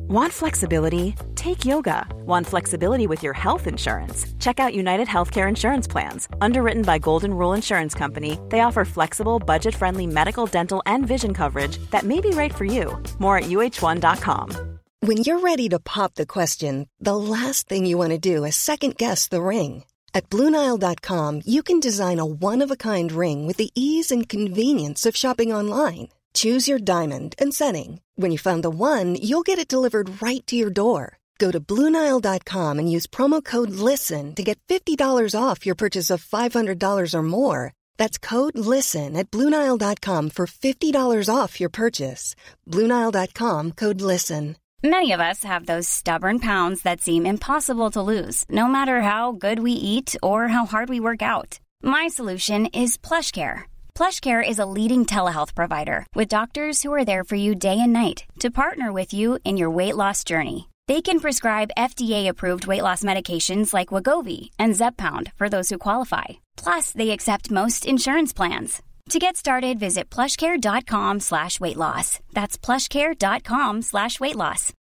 Want flexibility? Take yoga. Want flexibility with your health insurance? Check out United Healthcare Insurance Plans. Underwritten by Golden Rule Insurance Company, they offer flexible, budget-friendly medical, dental, and vision coverage that may be right for you. More at uh1.com. When you're ready to pop the question, the last thing you want to do is second-guess the ring. At BlueNile.com, you can design a one-of-a-kind ring with the ease and convenience of shopping online. Choose your diamond and setting. When you find the one, you'll get it delivered right to your door. Go to BlueNile.com and use promo code LISTEN to get $50 off your purchase of $500 or more. That's code LISTEN at BlueNile.com for $50 off your purchase. BlueNile.com, code LISTEN. Many of us have those stubborn pounds that seem impossible to lose, no matter how good we eat or how hard we work out. My solution is PlushCare. PlushCare is a leading telehealth provider with doctors who are there for you day and night to partner with you in your weight loss journey. They can prescribe FDA-approved weight loss medications like Wegovy and Zepbound for those who qualify. Plus, they accept most insurance plans. To get started, visit plushcare.com/weightloss. That's plushcare.com/weightloss.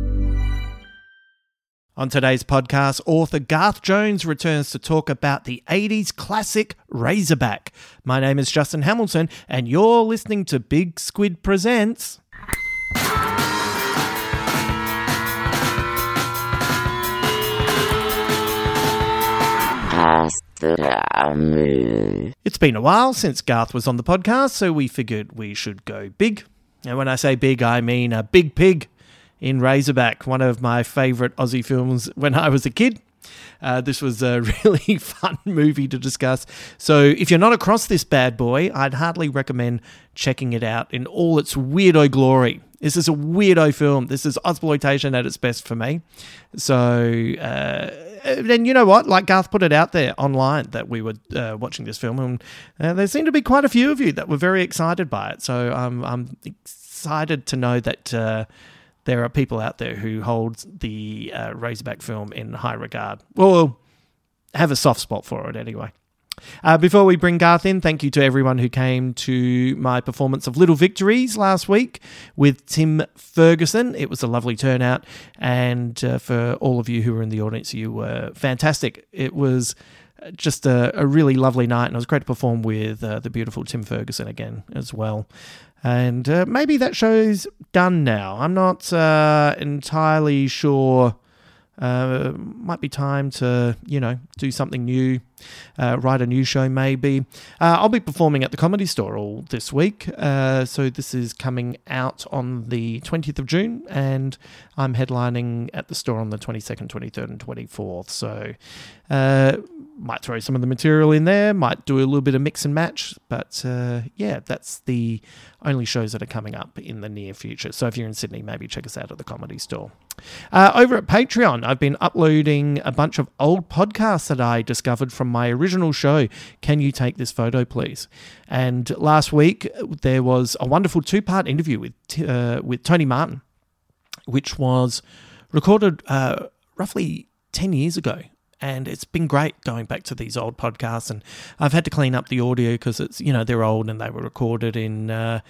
On today's podcast, author Garth Jones returns to talk about the 80s classic Razorback. My name is Justin Hamilton, and you're listening to Big Squid Presents... It's been a while since Garth was on the podcast, so we figured we should go big. And when I say big, I mean a big pig in Razorback, one of my favourite Aussie films when I was a kid. This was a really fun movie to discuss. So if you're not across this bad boy, I'd hardly recommend checking it out in all its weirdo glory. This is a weirdo film. This is Ozploitation at its best for me. So then you know what? Like Garth put it out there online that we were watching this film, and there seemed to be quite a few of you that were very excited by it. So I'm excited to know that there are people out there who hold the Razorback film in high regard. Well, have a soft spot for it anyway. Before we bring Garth in, thank you to everyone who came to my performance of Little Victories last week with Tim Ferguson. It was a lovely turnout, and for all of you who were in the audience, you were fantastic. It was just a really lovely night, and it was great to perform with the beautiful Tim Ferguson again as well. And maybe that show's done now. I'm not entirely sure. Might be time to, do something new, write a new show maybe. I'll be performing at the Comedy Store all this week. So this is coming out on the 20th of June, and I'm headlining at the store on the 22nd, 23rd and 24th. So might throw some of the material in there, might do a little bit of mix and match. But that's the only shows that are coming up in the near future. So if you're in Sydney, maybe check us out at the Comedy Store. Over at Patreon, I've been uploading a bunch of old podcasts that I discovered from my original show, Can You Take This Photo Please? And last week, there was a wonderful 2-part interview with Tony Martin, which was recorded roughly 10 years ago. And it's been great going back to these old podcasts, and I've had to clean up the audio because it's, they're old and they were recorded in,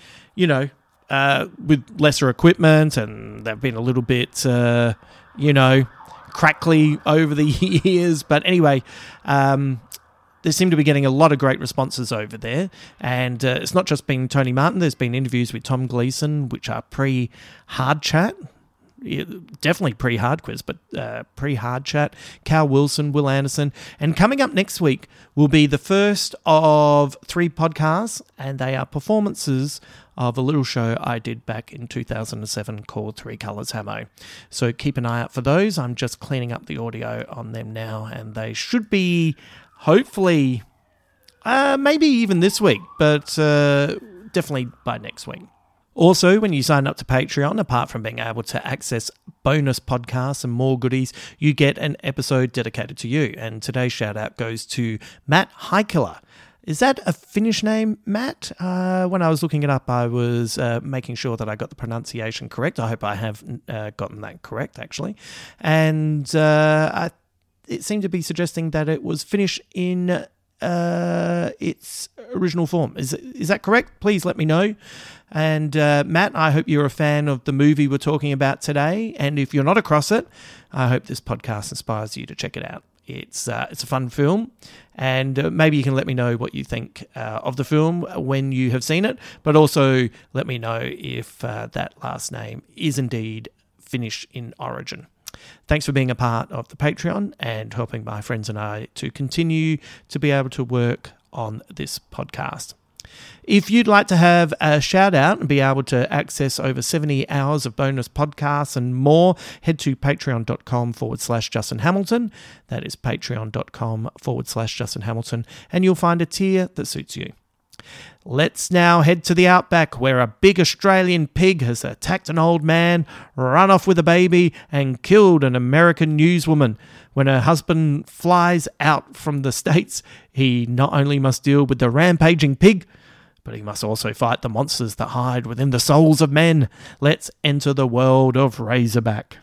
with lesser equipment, and they've been a little bit, crackly over the years. But anyway, they seem to be getting a lot of great responses over there. And it's not just been Tony Martin. There's been interviews with Tom Gleeson, which are pre-hard chat. Definitely pre-hard quiz, but pre-hard chat. Cal Wilson, Will Anderson. And coming up next week will be the first of 3 podcasts, and they are performances of a little show I did back in 2007 called Three Colours Hamo. So keep an eye out for those. I'm just cleaning up the audio on them now, and they should be, hopefully, maybe even this week, but definitely by next week. Also, when you sign up to Patreon, apart from being able to access bonus podcasts and more goodies, you get an episode dedicated to you. And today's shout out goes to Matt Heikkila. Is that a Finnish name, Matt? When I was looking it up, I was making sure that I got the pronunciation correct. I hope I have gotten that correct, actually. And it seemed to be suggesting that it was Finnish in its original form. Is that correct? Please let me know. And Matt, I hope you're a fan of the movie we're talking about today. And if you're not across it, I hope this podcast inspires you to check it out. It's a fun film, and maybe you can let me know what you think of the film when you have seen it, but also let me know if that last name is indeed Finnish in origin. Thanks for being a part of the Patreon and helping my friends and I to continue to be able to work on this podcast. If you'd like to have a shout out and be able to access over 70 hours of bonus podcasts and more, head to patreon.com/Justin Hamilton. That is patreon.com/Justin Hamilton, and you'll find a tier that suits you. Let's now head to the outback, where a big Australian pig has attacked an old man, run off with a baby, and killed an American newswoman. When her husband flies out from the States, he not only must deal with the rampaging pig, but he must also fight the monsters that hide within the souls of men. Let's enter the world of Razorback.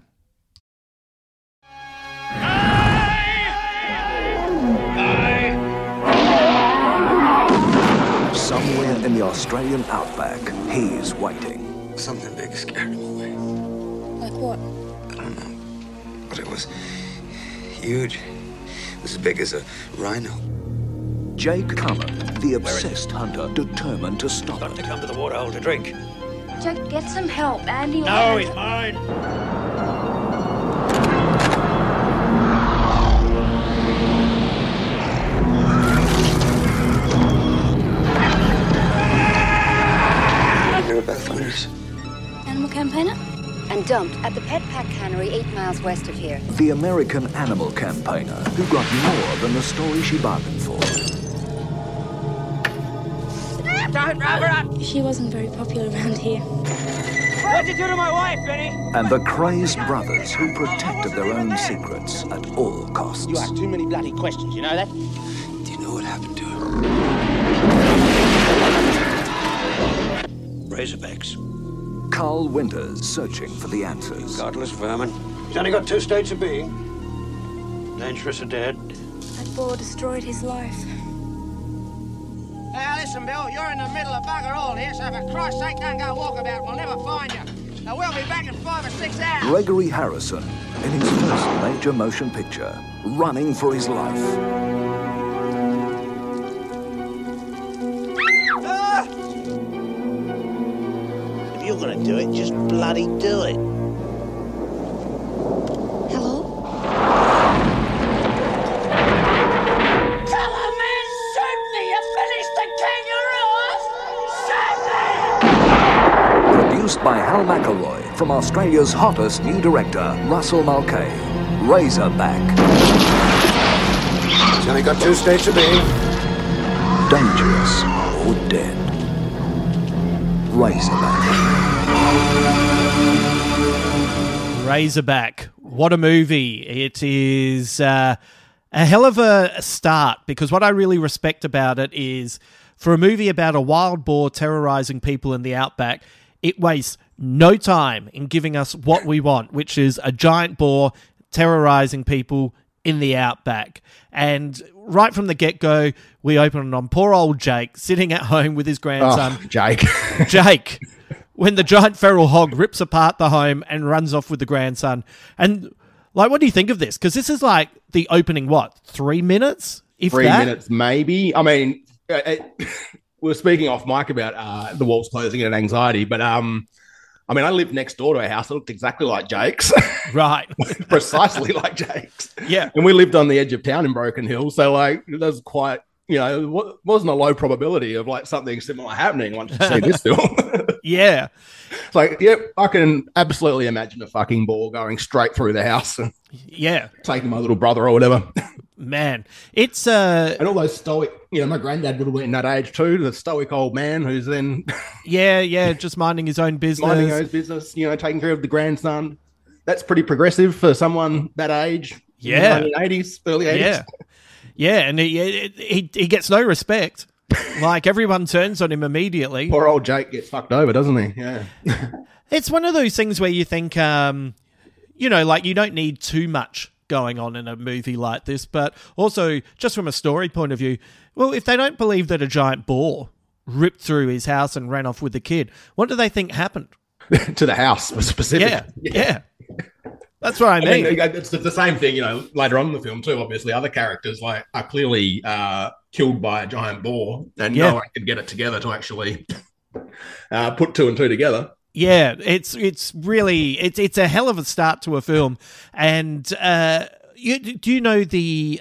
Somewhere in the Australian outback, he's waiting. Something big scared him away. Like what? I don't know. But it was huge. It was as big as a rhino. Jake Cullen, the obsessed hunter, determined to stop Got it. to come to the waterhole to drink. Jake, get some help. Andy. No, he's mine. You're about hunters. Animal campaigner? And dumped at the Pet Pack Cannery 8 miles west of here. The American animal campaigner who got more than the story she bargained for. Don't rub her up. She wasn't very popular around here. What'd you do to my wife, Benny? And the crazed brothers who protected their own secrets at all costs. You ask too many bloody questions, you know that? Do you know what happened to her? Razorbacks. Carl Winters searching for the answers. Godless vermin. He's only got 2 states of being. Dangerous or dead. That boar destroyed his life. Now listen, Bill, you're in the middle of bugger all here, so for Christ's sake, don't go walkabout. We'll never find you. Now, we'll be back in 5 or 6 hours. Gregory Harrison in his first major motion picture, running for his life. If you're gonna do it, just bloody do it. Hello? Come on, man, shoot me! You finished the kangaroo! Shoot me! Produced by Hal McElroy from Australia's hottest new director, Russell Mulcahy. Razorback. He's only got 2 states of being. Dangerous or dead. Razorback. Razorback. What a movie. It is a hell of a start, because what I really respect about it is, for a movie about a wild boar terrorizing people in the outback, it wastes no time in giving us what we want, which is a giant boar terrorizing people in the outback. And right from the get-go, we open on poor old Jake sitting at home with his grandson. Oh, Jake. Jake, when the giant feral hog rips apart the home and runs off with the grandson. And, like, what do you think of this? Because this is like the opening, 3 minutes? If 3 that? minutes, maybe. I mean, we were speaking off mic about the walls closing and anxiety, but I lived next door to a house that looked exactly like Jake's. Right. Precisely like Jake's. Yeah. And we lived on the edge of town in Broken Hill. So, like, there's quite, it wasn't a low probability of, like, something similar happening once you see this film. Yeah. It's like, yep, I can absolutely imagine a fucking ball going straight through the house and taking my little brother or whatever. Man, it's and all those stoic, my granddad would have been in that age too, the stoic old man who's then just minding his own business. Taking care of the grandson. That's pretty progressive for someone that age. Yeah. In the 80s, early 80s. Yeah, and he gets no respect. Like, everyone turns on him immediately. Poor old Jake gets fucked over, doesn't he? Yeah. It's one of those things where you think, you don't need too much going on in a movie like this, but also just from a story point of view, Well, if they don't believe that a giant boar ripped through his house and ran off with the kid, what do they think happened? To the house specifically. Yeah. That's what I mean. It's the same thing, later on in the film too. Obviously, other characters are clearly killed by a giant boar, and no one can get it together to actually put two and two together. Yeah, it's really it's a hell of a start to a film, and do you know the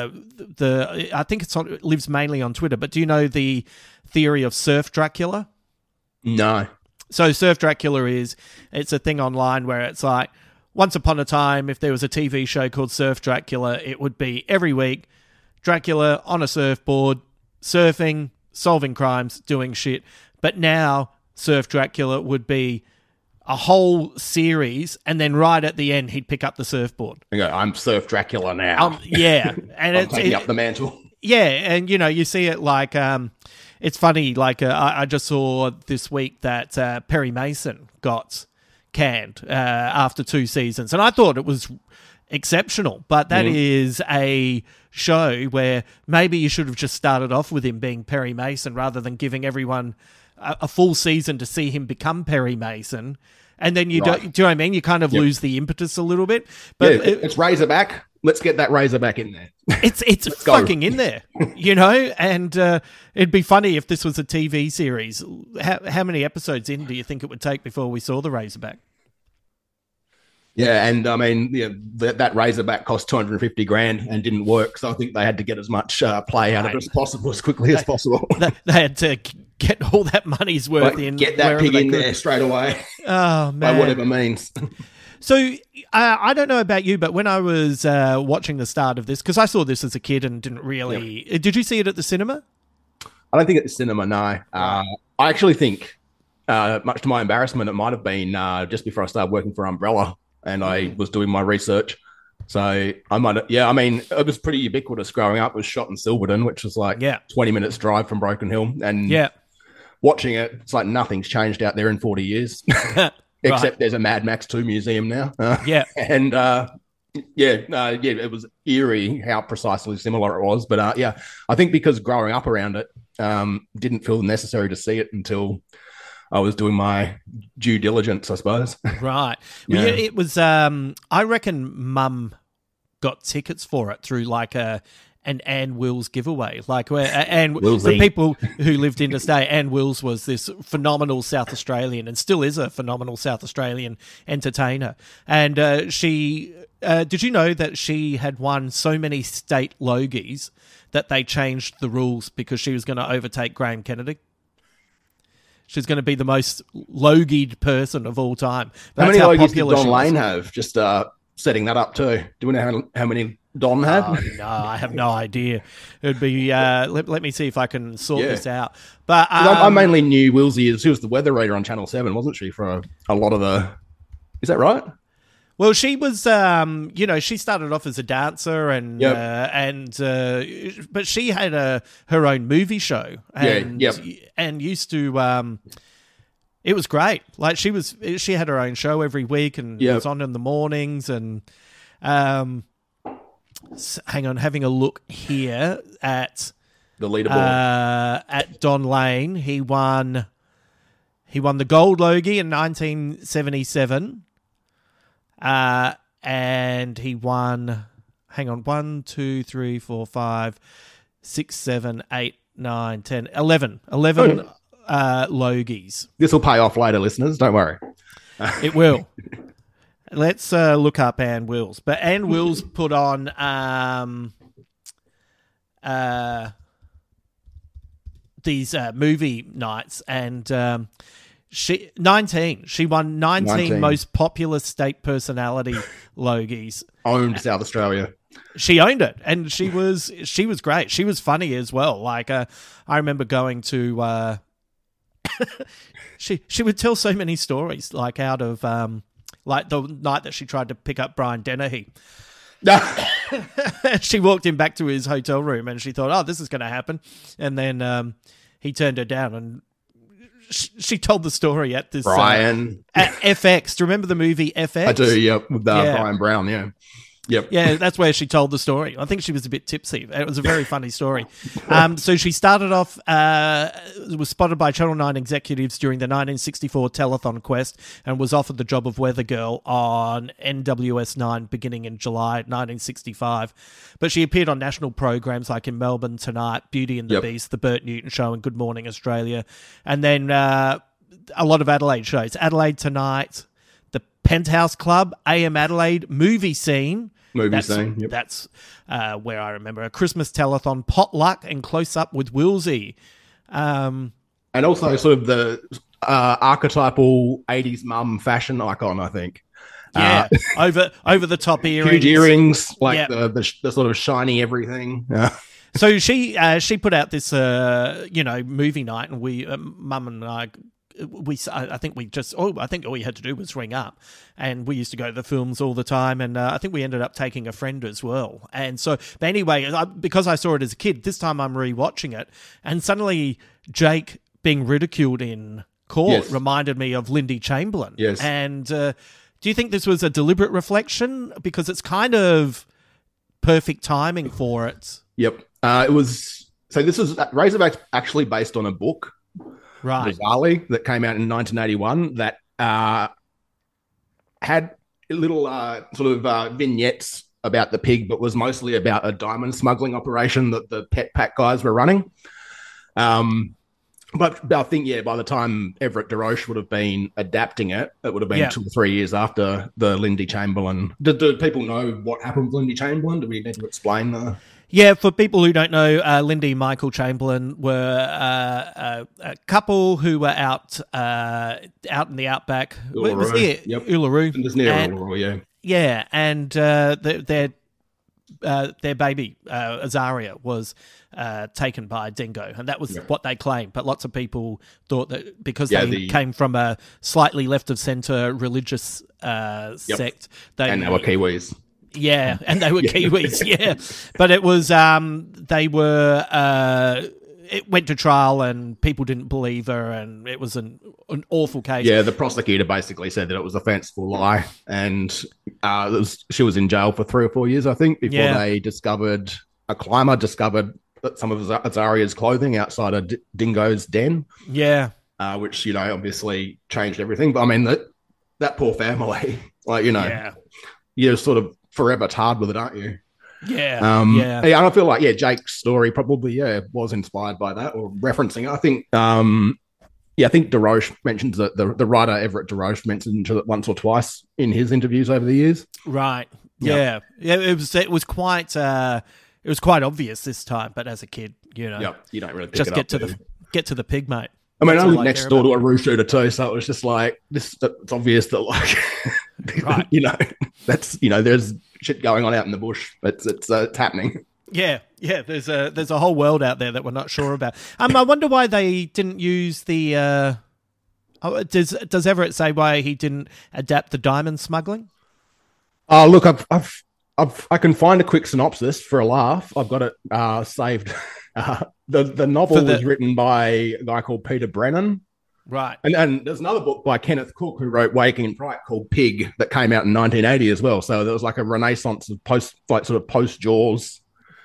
I think it lives mainly on Twitter, but do you know the theory of Surf Dracula? No. So Surf Dracula it's a thing online where it's like, once upon a time, if there was a TV show called Surf Dracula, it would be every week Dracula on a surfboard, surfing, solving crimes, doing shit. But now Surf Dracula would be a whole series, and then right at the end, he'd pick up the surfboard. And go, I'm Surf Dracula now. Yeah. And I'm taking up the mantle. Yeah, and, you see it like... it's funny, like I just saw this week that Perry Mason got canned after 2 seasons, and I thought it was exceptional, but that is a show where maybe you should have just started off with him being Perry Mason rather than giving everyone a full season to see him become Perry Mason, and then do you know what I mean? You kind of lose the impetus a little bit. But it's Razorback. Let's get that Razorback in there. It's fucking in there, and it'd be funny if this was a TV series. How many episodes in do you think it would take before we saw the Razorback? Yeah, and I mean, that Razorback cost $250,000 and didn't work, so I think they had to get as much play out of it as possible, as quickly as possible. They had to get all that money's worth in. Get that pig in there straight away. Oh, man. By whatever means. So, I don't know about you, but when I was watching the start of this, because I saw this as a kid and didn't really... Yep. Did you see it at the cinema? I don't think at the cinema, no. I actually think, much to my embarrassment, it might have been just before I started working for Umbrella, and I was doing my research. So I might have... Yeah, I mean, it was pretty ubiquitous growing up. It was shot in Silverton, which was 20 minutes drive from Broken Hill. And watching it, it's like nothing's changed out there in 40 years. Except there's a Mad Max 2 museum now. And it was eerie how precisely similar it was. But I think because growing up around it, didn't feel necessary to see it until I was doing my due diligence, I suppose. Right. Well, it was, I reckon Mum got tickets for it through like an Ann Wills giveaway, like where the people who lived interstate. Ann Wills was this phenomenal South Australian, and still is a phenomenal South Australian entertainer. And she, did you know that she had won so many state Logies that they changed the rules because she was going to overtake Graham Kennedy? She's going to be the most Logied person of all time. That's how Logies did Don Lane have? Just setting that up too. Do we know how many Don had? No, I have no idea. It'd be let me see if I can sort this out. But I mainly knew Wilsey as she was the weather reader on Channel 7, wasn't she? For a lot of the, is that right? Well, she was, she started off as a dancer, and but she had her own movie show, and used to. It was great. Like she had her own show every week, and it was on in the mornings. And hang on, having a look here at the leaderboard at Don Lane. He won the Gold Logie in 1977. And he won, 1, 2, 3, 4, 5, 6, 7, 8, 9, 10, 11 Logies. This will pay off later, listeners. Don't worry. It will. Let's look up Ann Wills. But Ann Wills put on these movie nights, and she won 19 most popular state personality Logies. Owned South Australia. She owned it, and she was great. She was funny as well. Like I remember going to she would tell so many stories, like out of like the night that she tried to pick up Brian Dennehy. She walked him back to his hotel room, and she thought, oh, this is going to happen. And then he turned her down, and she told the story at this Brian at FX. Do you remember the movie FX? I do. Yeah, with Brian Brown. Yeah. Yep. Yeah, that's where she told the story. I think she was a bit tipsy. It was a very funny story. So she started off, was spotted by Channel 9 executives during the 1964 telethon quest and was offered the job of weather girl on NWS 9 beginning in July 1965. But she appeared on national programs like In Melbourne Tonight, Beauty and the Beast, The Bert Newton Show and Good Morning Australia. And then a lot of Adelaide shows. Adelaide Tonight, The Penthouse Club, AM Adelaide, Movie Scene. That's where I remember a Christmas telethon, Potluck, and Close Up with Wilsey. And also sort of the archetypal 80s mum fashion icon, I think. Yeah, over the top earrings. Huge earrings, like the sort of shiny everything. So she put out this, movie night, and we, Mum and I think all you had to do was ring up, and we used to go to the films all the time, and I think we ended up taking a friend as well. And so, but anyway, because I saw it as a kid, this time I'm rewatching it, and suddenly Jake being ridiculed in court reminded me of Lindy Chamberlain. Yes. And do you think this was a deliberate reflection? Because it's kind of perfect timing for it. Yep. It was. So this was Razorback's actually based on a book. Right. Bizarrely, that came out in 1981 that had little vignettes about the pig, but was mostly about a diamond smuggling operation that the Pet Pack guys were running. But I think, by the time Everett DeRoche would have been adapting it, it would have been 2 or 3 years after the Lindy Chamberlain. Do people know what happened with Lindy Chamberlain? Do we need to explain the... Yeah, for people who don't know, Lindy and Michael Chamberlain were a couple who were out in the outback. Uluru. It was Uluru. It was near Uluru, yeah. Yeah, and their baby, Azaria, was taken by dingo, and that was what they claimed. But lots of people thought that because they came from a slightly left-of-centre religious sect... And they were Kiwis. Yeah, and they were Kiwis, yeah. But it was, it went to trial and people didn't believe her, and it was an awful case. Yeah, the prosecutor basically said that it was a fanciful lie, and she was in jail for 3 or 4 years, I think, before a climber discovered some of Azaria's clothing outside a dingo's den. Yeah. Which, obviously changed everything. But I mean, that poor family, you're sort of forever tarred with it, aren't you? Yeah. And I feel like Jake's story probably was inspired by that or referencing it. I think I think DeRoche mentions that the writer Everett DeRoche mentioned it once or twice in his interviews over the years. Right. Yeah. It was quite obvious this time, but as a kid, you don't really just get to the pig, mate. I mean, I live next door to a roof shooter too, so it was just like it's obvious that right. That's there's shit going on out in the bush. It's happening. Yeah. There's a whole world out there that we're not sure about. I wonder why they didn't use the. Does Everett say why he didn't adapt the diamond smuggling? Oh, look, I can find a quick synopsis for a laugh. I've got it saved. The novel was written by a guy called Peter Brennan. Right. And there's another book by Kenneth Cook who wrote Waking in Fright called Pig that came out in 1980 as well. So there was like a renaissance of post Jaws,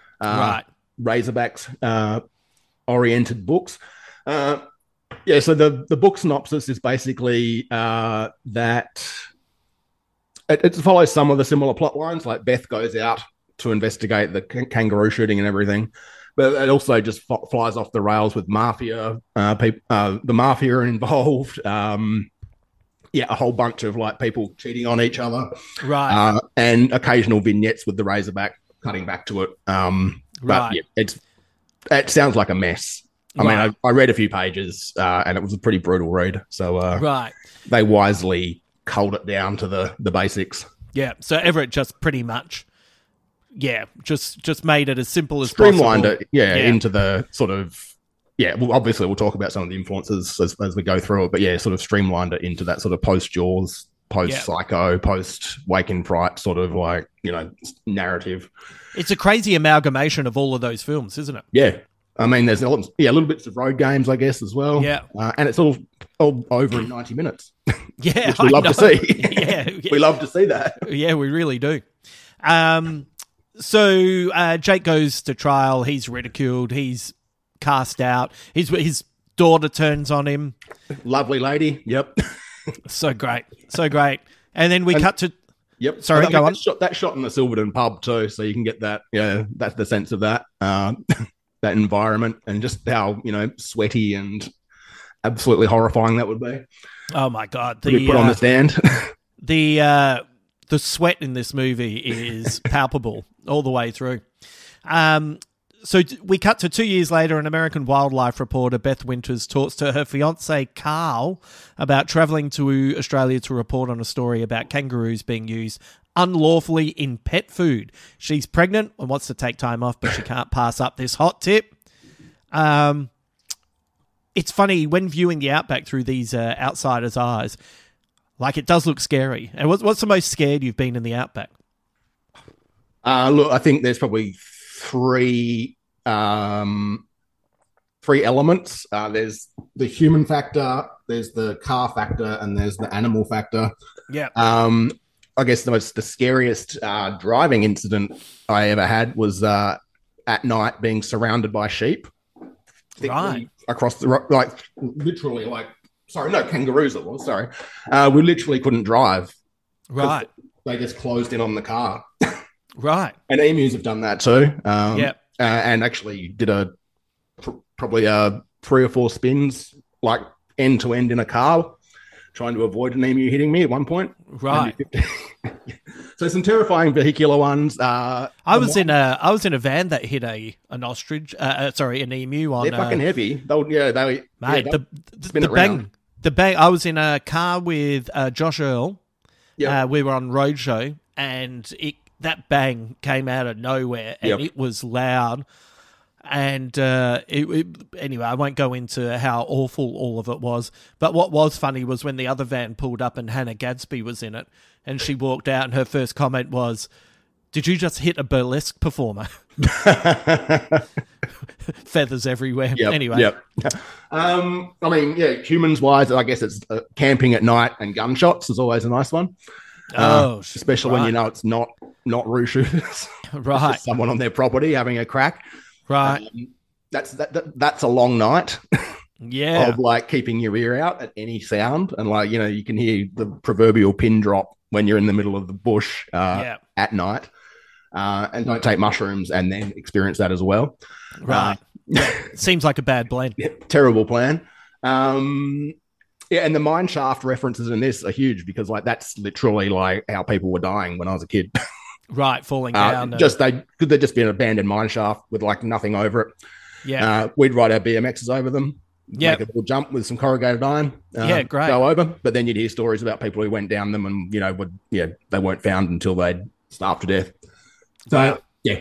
Razorbacks oriented books. So the book synopsis is basically that it follows some of the similar plot lines. Like Beth goes out to investigate the kangaroo shooting and everything. But it also just flies off the rails with mafia. The mafia are involved. A whole bunch of people cheating on each other. Right. And occasional vignettes with the Razorback cutting back to it. But it sounds like a mess. I mean, I read a few pages and it was a pretty brutal read. So they wisely culled it down to the basics. Yeah. So Everett just pretty much... Yeah, just made it as simple as streamlined possible. it, into the sort of Well, obviously we'll talk about some of the influences as we go through it, but sort of streamlined it into that sort of post Jaws, post Psycho, post Wake in Fright sort of narrative. It's a crazy amalgamation of all of those films, isn't it? Yeah. I mean, there's little bits of Road Games, I guess, as well. Yeah. And it's all over in 90 minutes. Yeah. Which we love to see. Yeah. We love to see that. Yeah, we really do. So Jake goes to trial. He's ridiculed. He's cast out. His daughter turns on him. Lovely lady. Yep. So great. And then we cut to... Yep. Sorry, go on. That shot in the Silverton pub too, so you can get that. Yeah, that's the sense of that that environment and just how sweaty and absolutely horrifying that would be. Oh my God! Put on the stand. The sweat in this movie is palpable all the way through. So we cut to 2 years later. An American wildlife reporter, Beth Winters, talks to her fiance Carl about travelling to Australia to report on a story about kangaroos being used unlawfully in pet food. She's pregnant and wants to take time off, but she can't pass up this hot tip. It's funny, when viewing the Outback through these outsiders' eyes, like, it does look scary. And what's the most scared you've been in the Outback? Look, I think there's probably three elements. There's the human factor, there's the car factor, and there's the animal factor. Yeah. I guess the scariest driving incident I ever had was at night being surrounded by sheep. Right. Across the literally kangaroos it was, sorry. We literally couldn't drive. Right. They just closed in on the car. Right. And emus have done that too. And actually did probably 3 or 4 spins, like end to end in a car, trying to avoid an emu hitting me at one point. Right. So some terrifying vehicular ones. I was in a van that hit an ostrich. An emu on. They're fucking heavy. The bang. I was in a car with Josh Earl. Yeah. We were on roadshow, and that bang came out of nowhere, and it was loud. And anyway, I won't go into how awful all of it was. But what was funny was when the other van pulled up and Hannah Gadsby was in it, and she walked out, and her first comment was, "Did you just hit a burlesque performer?" Feathers everywhere. Anyway. Yep. Humans wise, I guess it's camping at night and gunshots is always a nice one. Especially when you know it's not roo shooters. Right. It's just someone on their property having a crack. Right. That's a long night. Yeah. Of like keeping your ear out at any sound, and you can hear the proverbial pin drop when you're in the middle of the bush at night. And don't take mushrooms and then experience that as well. Right. Seems like a bad blend. Terrible plan. And the mine shaft references in this are huge because that's literally how people were dying when I was a kid. Right, falling down. Could there just be an abandoned mine shaft with nothing over it? Yeah. We'd ride our BMXs over them. Yeah. Make a little jump with some corrugated iron. Great. Go over. But then you'd hear stories about people who went down them and, they weren't found until they'd starved to death. So, yeah.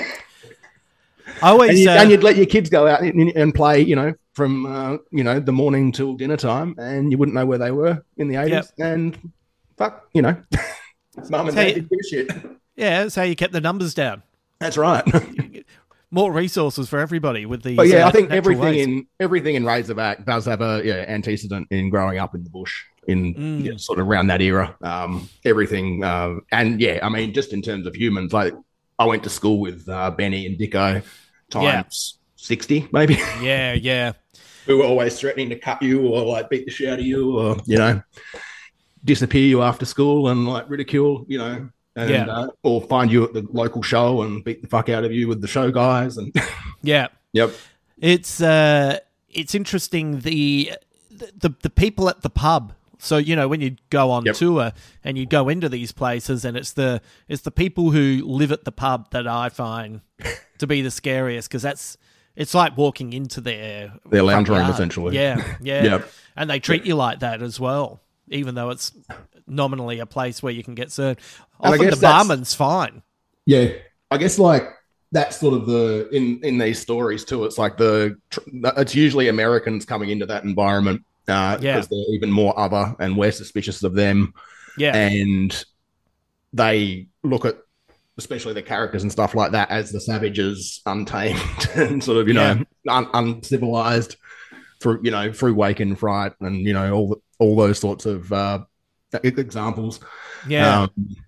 And you'd let your kids go out and play, from, the morning till dinner time, and you wouldn't know where they were in the 80s. Yep. And fuck, mum and dad didn't give a shit. Yeah, that's how you kept the numbers down. That's right. More resources for everybody with these. But I think everything in Razorback does have a antecedent in growing up in the bush in sort of around that era. Everything, just in terms of humans, I went to school with Benny and Dicko times 60, maybe. Yeah. Who were always threatening to cut you or beat the shit out of you or disappear you after school and ridicule, or find you at the local show and beat the fuck out of you with the show guys and Yep. It's interesting the people at the pub. So when you go on tour and you go into these places, and it's the people who live at the pub that I find to be the scariest, because it's like walking into their lounge room essentially. Yeah. Yep. And they treat you like that as well, even though it's nominally a place where you can get served. Often the barman's fine. Yeah, I guess that's sort of in these stories too. It's it's usually Americans coming into that environment because they're even more other and we're suspicious of them. Yeah, and they look at especially the characters and stuff like that as the savages, untamed and sort of uncivilized through wake and fright and all those sorts of examples.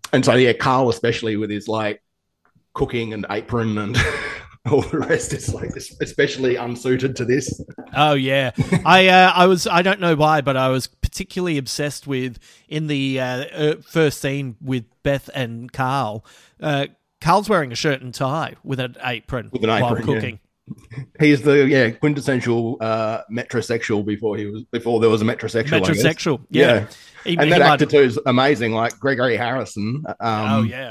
And so, yeah, Carl, especially with his like cooking and apron and all the rest, is like especially unsuited to this. Oh yeah, I don't know why, but I was particularly obsessed with in the first scene with Beth and Carl. Carl's wearing a shirt and tie with an apron while cooking. Yeah. He's the quintessential metrosexual before there was a metrosexual. Metrosexual, yeah. And that actor too is amazing, like Gregory Harrison. Oh yeah.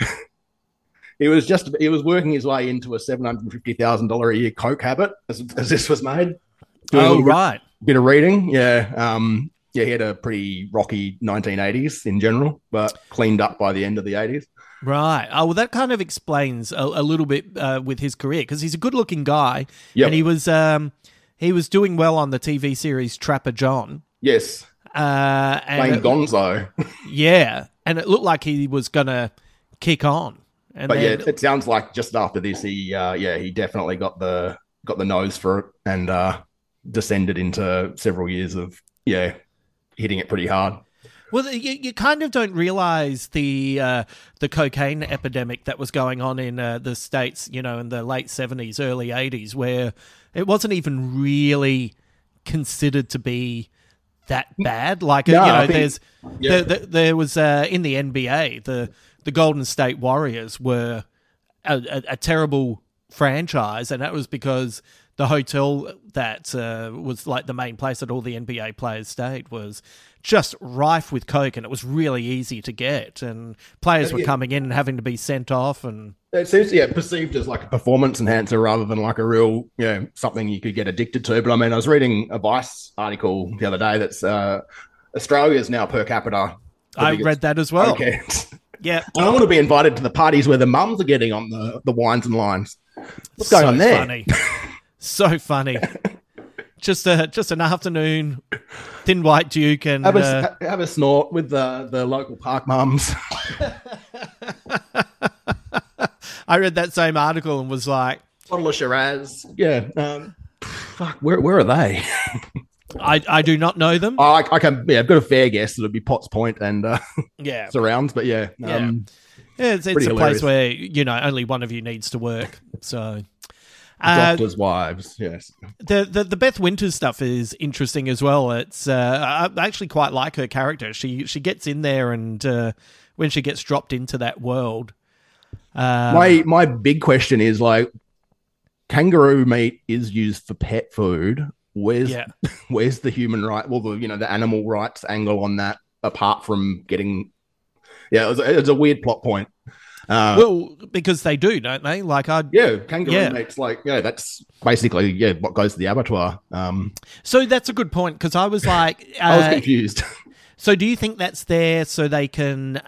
He was working his way into a $750,000 a year coke habit as this was made. Oh right. Bit of reading, yeah. He had a pretty rocky 1980s in general, but cleaned up by the end of the 80s. Right. Oh, well, that kind of explains a little bit with his career, because he's a good-looking guy, yep. And he was doing well on the TV series Trapper John. Yes. Playing Gonzo. Yeah, and it looked like he was going to kick on. It sounds like just after this, he definitely got the nose for it and descended into several years of hitting it pretty hard. Well, you kind of don't realize the cocaine epidemic that was going on in the States, in the late 70s, early 80s, where it wasn't even really considered to be that bad. Like, there was in the NBA, the Golden State Warriors were a terrible franchise, and that was because the hotel that was like the main place that all the NBA players stayed was just rife with coke, and it was really easy to get, and players were coming in and having to be sent off. And it seems perceived as like a performance enhancer rather than like a real something you could get addicted to. But I mean, I was reading a Vice article the other day that's Australia's now per capita. I read that as well. Okay. Yeah, and I want to be invited to the parties where the mums are getting on the wines and lines. What's going on there? Funny. So funny. Just an afternoon, thin white Duke, and have a snort with the local park mums. I read that same article and was like, bottle of Shiraz. Yeah. Fuck. Where are they? I do not know them. I can. Yeah, I've got a fair guess. It'll be Potts Point and surrounds. But it's a place where only one of you needs to work. So. Doctors' wives, yes. The Beth Winters stuff is interesting as well. It's I actually quite like her character. She gets in there, and when she gets dropped into that world, my big question is like, kangaroo meat is used for pet food. Where's the human right? Well, the animal rights angle on that, apart from getting, it's a weird plot point. Well, because they do, don't they? Like, kangaroo meat's like, that's basically what goes to the abattoir. So that's a good point, because I was like, I was confused. So do you think that's there so they can,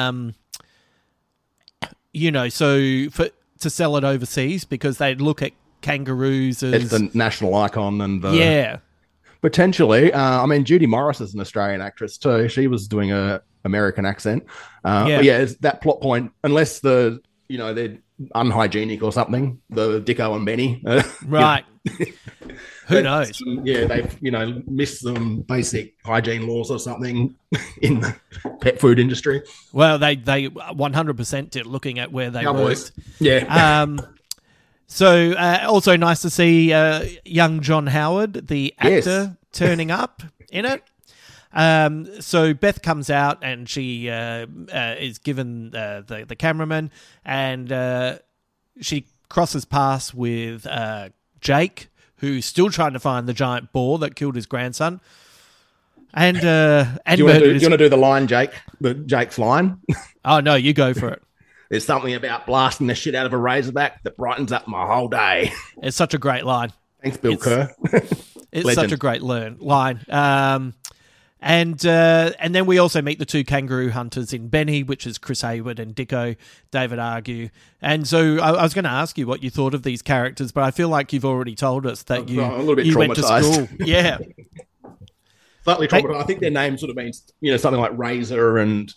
to sell it overseas, because they'd look at kangaroos as it's the national icon and potentially. I mean, Judy Morris is an Australian actress too. She was doing a American accent. But it's that plot point, unless they're unhygienic or something, the Dicko and Benny. Right. Who knows? They've, missed some basic hygiene laws or something in the pet food industry. Well, they 100% did, looking at where they worked. Yeah. So also nice to see young John Howard, the actor, turning up in it. So Beth comes out and she is given the cameraman, and she crosses paths with Jake, who's still trying to find the giant boar that killed his grandson. And do you want to do the line, Jake? Jake's line? Oh no, you go for it. There's something about blasting the shit out of a razorback that brightens up my whole day. It's such a great line. Thanks, Bill Kerr. It's such a great line. And then we also meet the two kangaroo hunters in Benny, which is Chris Hayward and Dicko, David Argue. And so I was going to ask you what you thought of these characters, but I feel like you've already told us that you went to school. Yeah. Slightly traumatized. I think their name sort of means, something like Razor and,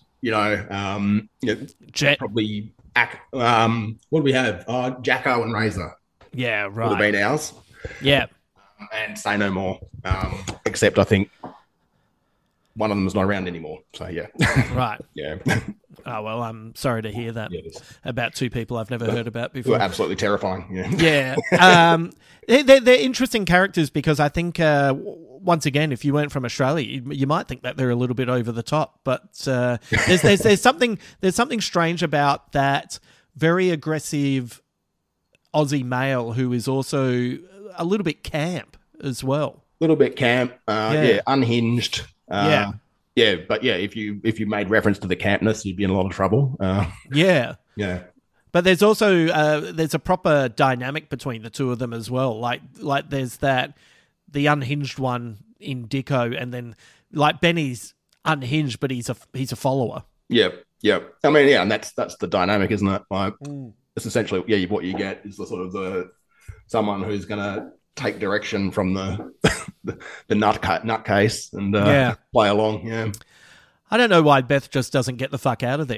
Jet. Probably, what do we have? Jacko and Razor. Yeah, right. Would have been ours. Yeah. And Say No More. Except I think one of them is not around anymore. So, yeah. Right. Yeah. Oh, well, I'm sorry to hear that about two people I've never heard about before. Were absolutely terrifying. Yeah. They're interesting characters because I think, once again, if you weren't from Australia, you might think that they're a little bit over the top. But there's something strange about that very aggressive Aussie male who is also a little bit camp as well. A little bit camp, unhinged. Yeah, but if you made reference to the campness, you'd be in a lot of trouble. Yeah. But there's also there's a proper dynamic between the two of them as well. Like there's the unhinged one in Dicko, and then like Benny's unhinged, but he's a follower. Yep. I mean, and that's the dynamic, isn't it? Like it's essentially what you get is the sort of someone who's going to take direction from the nutcase and play along. Yeah, I don't know why Beth just doesn't get the fuck out of there.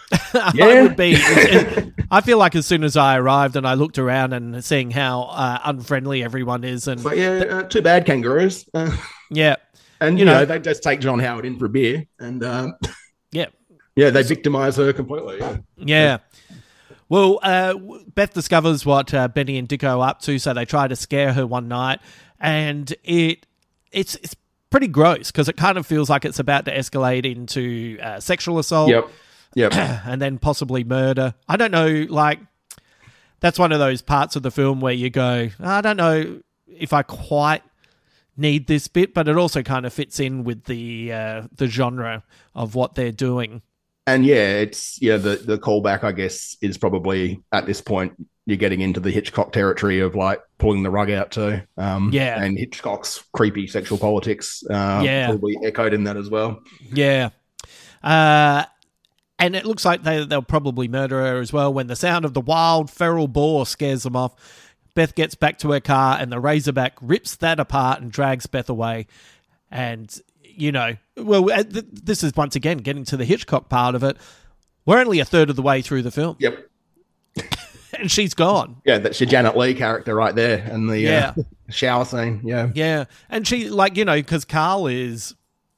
I feel like as soon as I arrived and I looked around and seeing how unfriendly everyone is, and too bad kangaroos. Yeah, and you know they just take John Howard in for a beer, and they victimise her completely. Yeah. Well, Beth discovers what Benny and Dicko are up to, so they try to scare her one night, and it's pretty gross because it kind of feels like it's about to escalate into sexual assault. Yep. And then possibly murder. I don't know, like, that's one of those parts of the film where you go, I don't know if I quite need this bit, but it also kind of fits in with the genre of what they're doing. And it's the callback, I guess, is probably at this point you're getting into the Hitchcock territory of like pulling the rug out too. And Hitchcock's creepy sexual politics probably echoed in that as well. Yeah. And it looks like they'll probably murder her as well when the sound of the wild feral boar scares them off. Beth gets back to her car and the Razorback rips that apart and drags Beth away. And this is once again getting to the Hitchcock part of it. We're only a third of the way through the film. Yep. And she's gone. Yeah, that's your Janet Leigh character right there in the shower scene. Yeah. Yeah. And she, because Carl is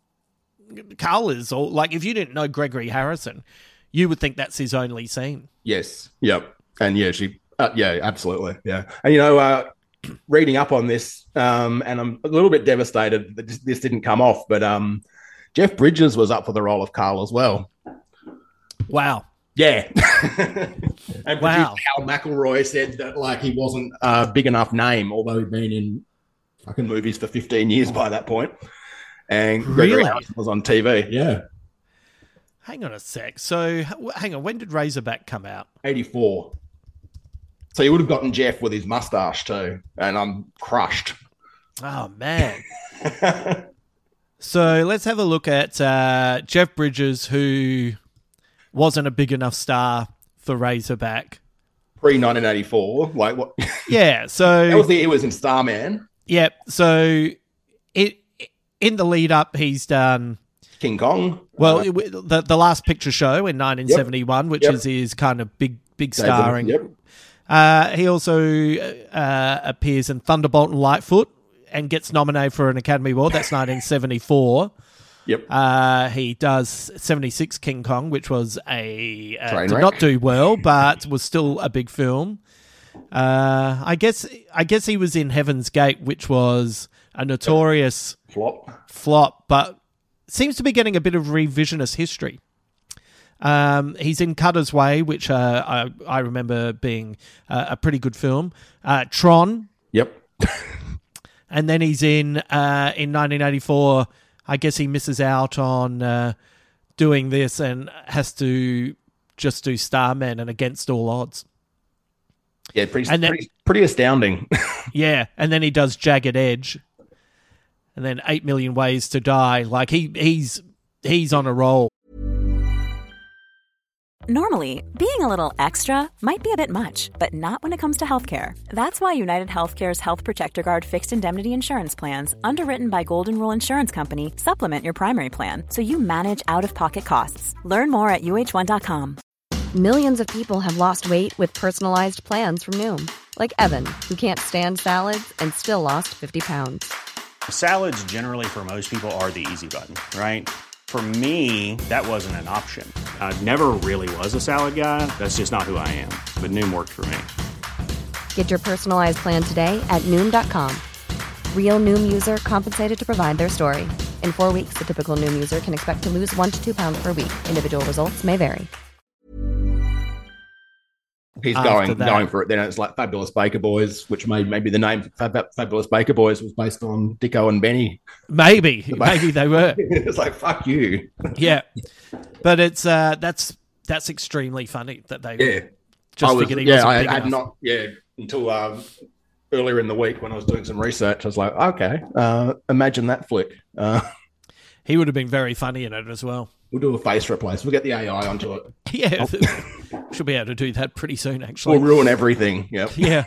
all, like, if you didn't know Gregory Harrison, you would think that's his only scene. Yes. Yep. And she, absolutely. Yeah. And, reading up on this, and I'm a little bit devastated that this didn't come off, but Jeff Bridges was up for the role of Carl as well. Wow. Yeah. And producer Hal McElroy said that like he wasn't a big enough name, although he'd been in fucking movies for 15 years by that point. And Gregory Harrison was on TV. Yeah. Hang on a sec. So, when did Razorback come out? 84. So you would have gotten Jeff with his mustache too, and I'm crushed. Oh, man. So let's have a look at Jeff Bridges, who wasn't a big enough star for Razorback. Pre-1984, like what? Yeah, so... He was in Starman. Yeah, so in the lead-up, he's done... King Kong. Well, the Last Picture Show in 1971, which is his kind of big starring... Yep. He also appears in Thunderbolt and Lightfoot and gets nominated for an Academy Award. That's 1974. Yep. He does 76 King Kong, which was did not do well, but was still a big film. I guess he was in Heaven's Gate, which was a notorious flop, but seems to be getting a bit of revisionist history. He's in Cutter's Way, which I remember being a pretty good film. Tron. Yep. And then he's in 1984, I guess he misses out on doing this and has to just do Starman and Against All Odds. Yeah, pretty astounding. Yeah, and then he does Jagged Edge. And then 8 Million Ways to Die. Like, he's on a roll. Normally, being a little extra might be a bit much, but not when it comes to healthcare. That's why United Healthcare's Health Protector Guard fixed indemnity insurance plans, underwritten by Golden Rule Insurance Company, supplement your primary plan so you manage out-of-pocket costs. Learn more at UH1.com. Millions of people have lost weight with personalized plans from Noom. Like Evan, who can't stand salads and still lost 50 pounds. Salads generally for most people are the easy button, right? For me, that wasn't an option. I never really was a salad guy. That's just not who I am. But Noom worked for me. Get your personalized plan today at Noom.com. Real Noom user compensated to provide their story. In 4 weeks, the typical Noom user can expect to lose 1 to 2 pounds per week. Individual results may vary. He's going for it. Then it's like Fabulous Baker Boys, which maybe the name Fabulous Baker Boys was based on Dicko and Benny. Maybe they were. It's like, fuck you. Yeah, but it's that's extremely funny that they figured he wasn't big enough. Not until earlier in the week when I was doing some research. I was like, okay, imagine that flick. He would have been very funny in it as well. We'll do a face replace. We'll get the AI onto it. Yeah, should be able to do that pretty soon. Actually, we'll ruin everything. Yep. Yeah.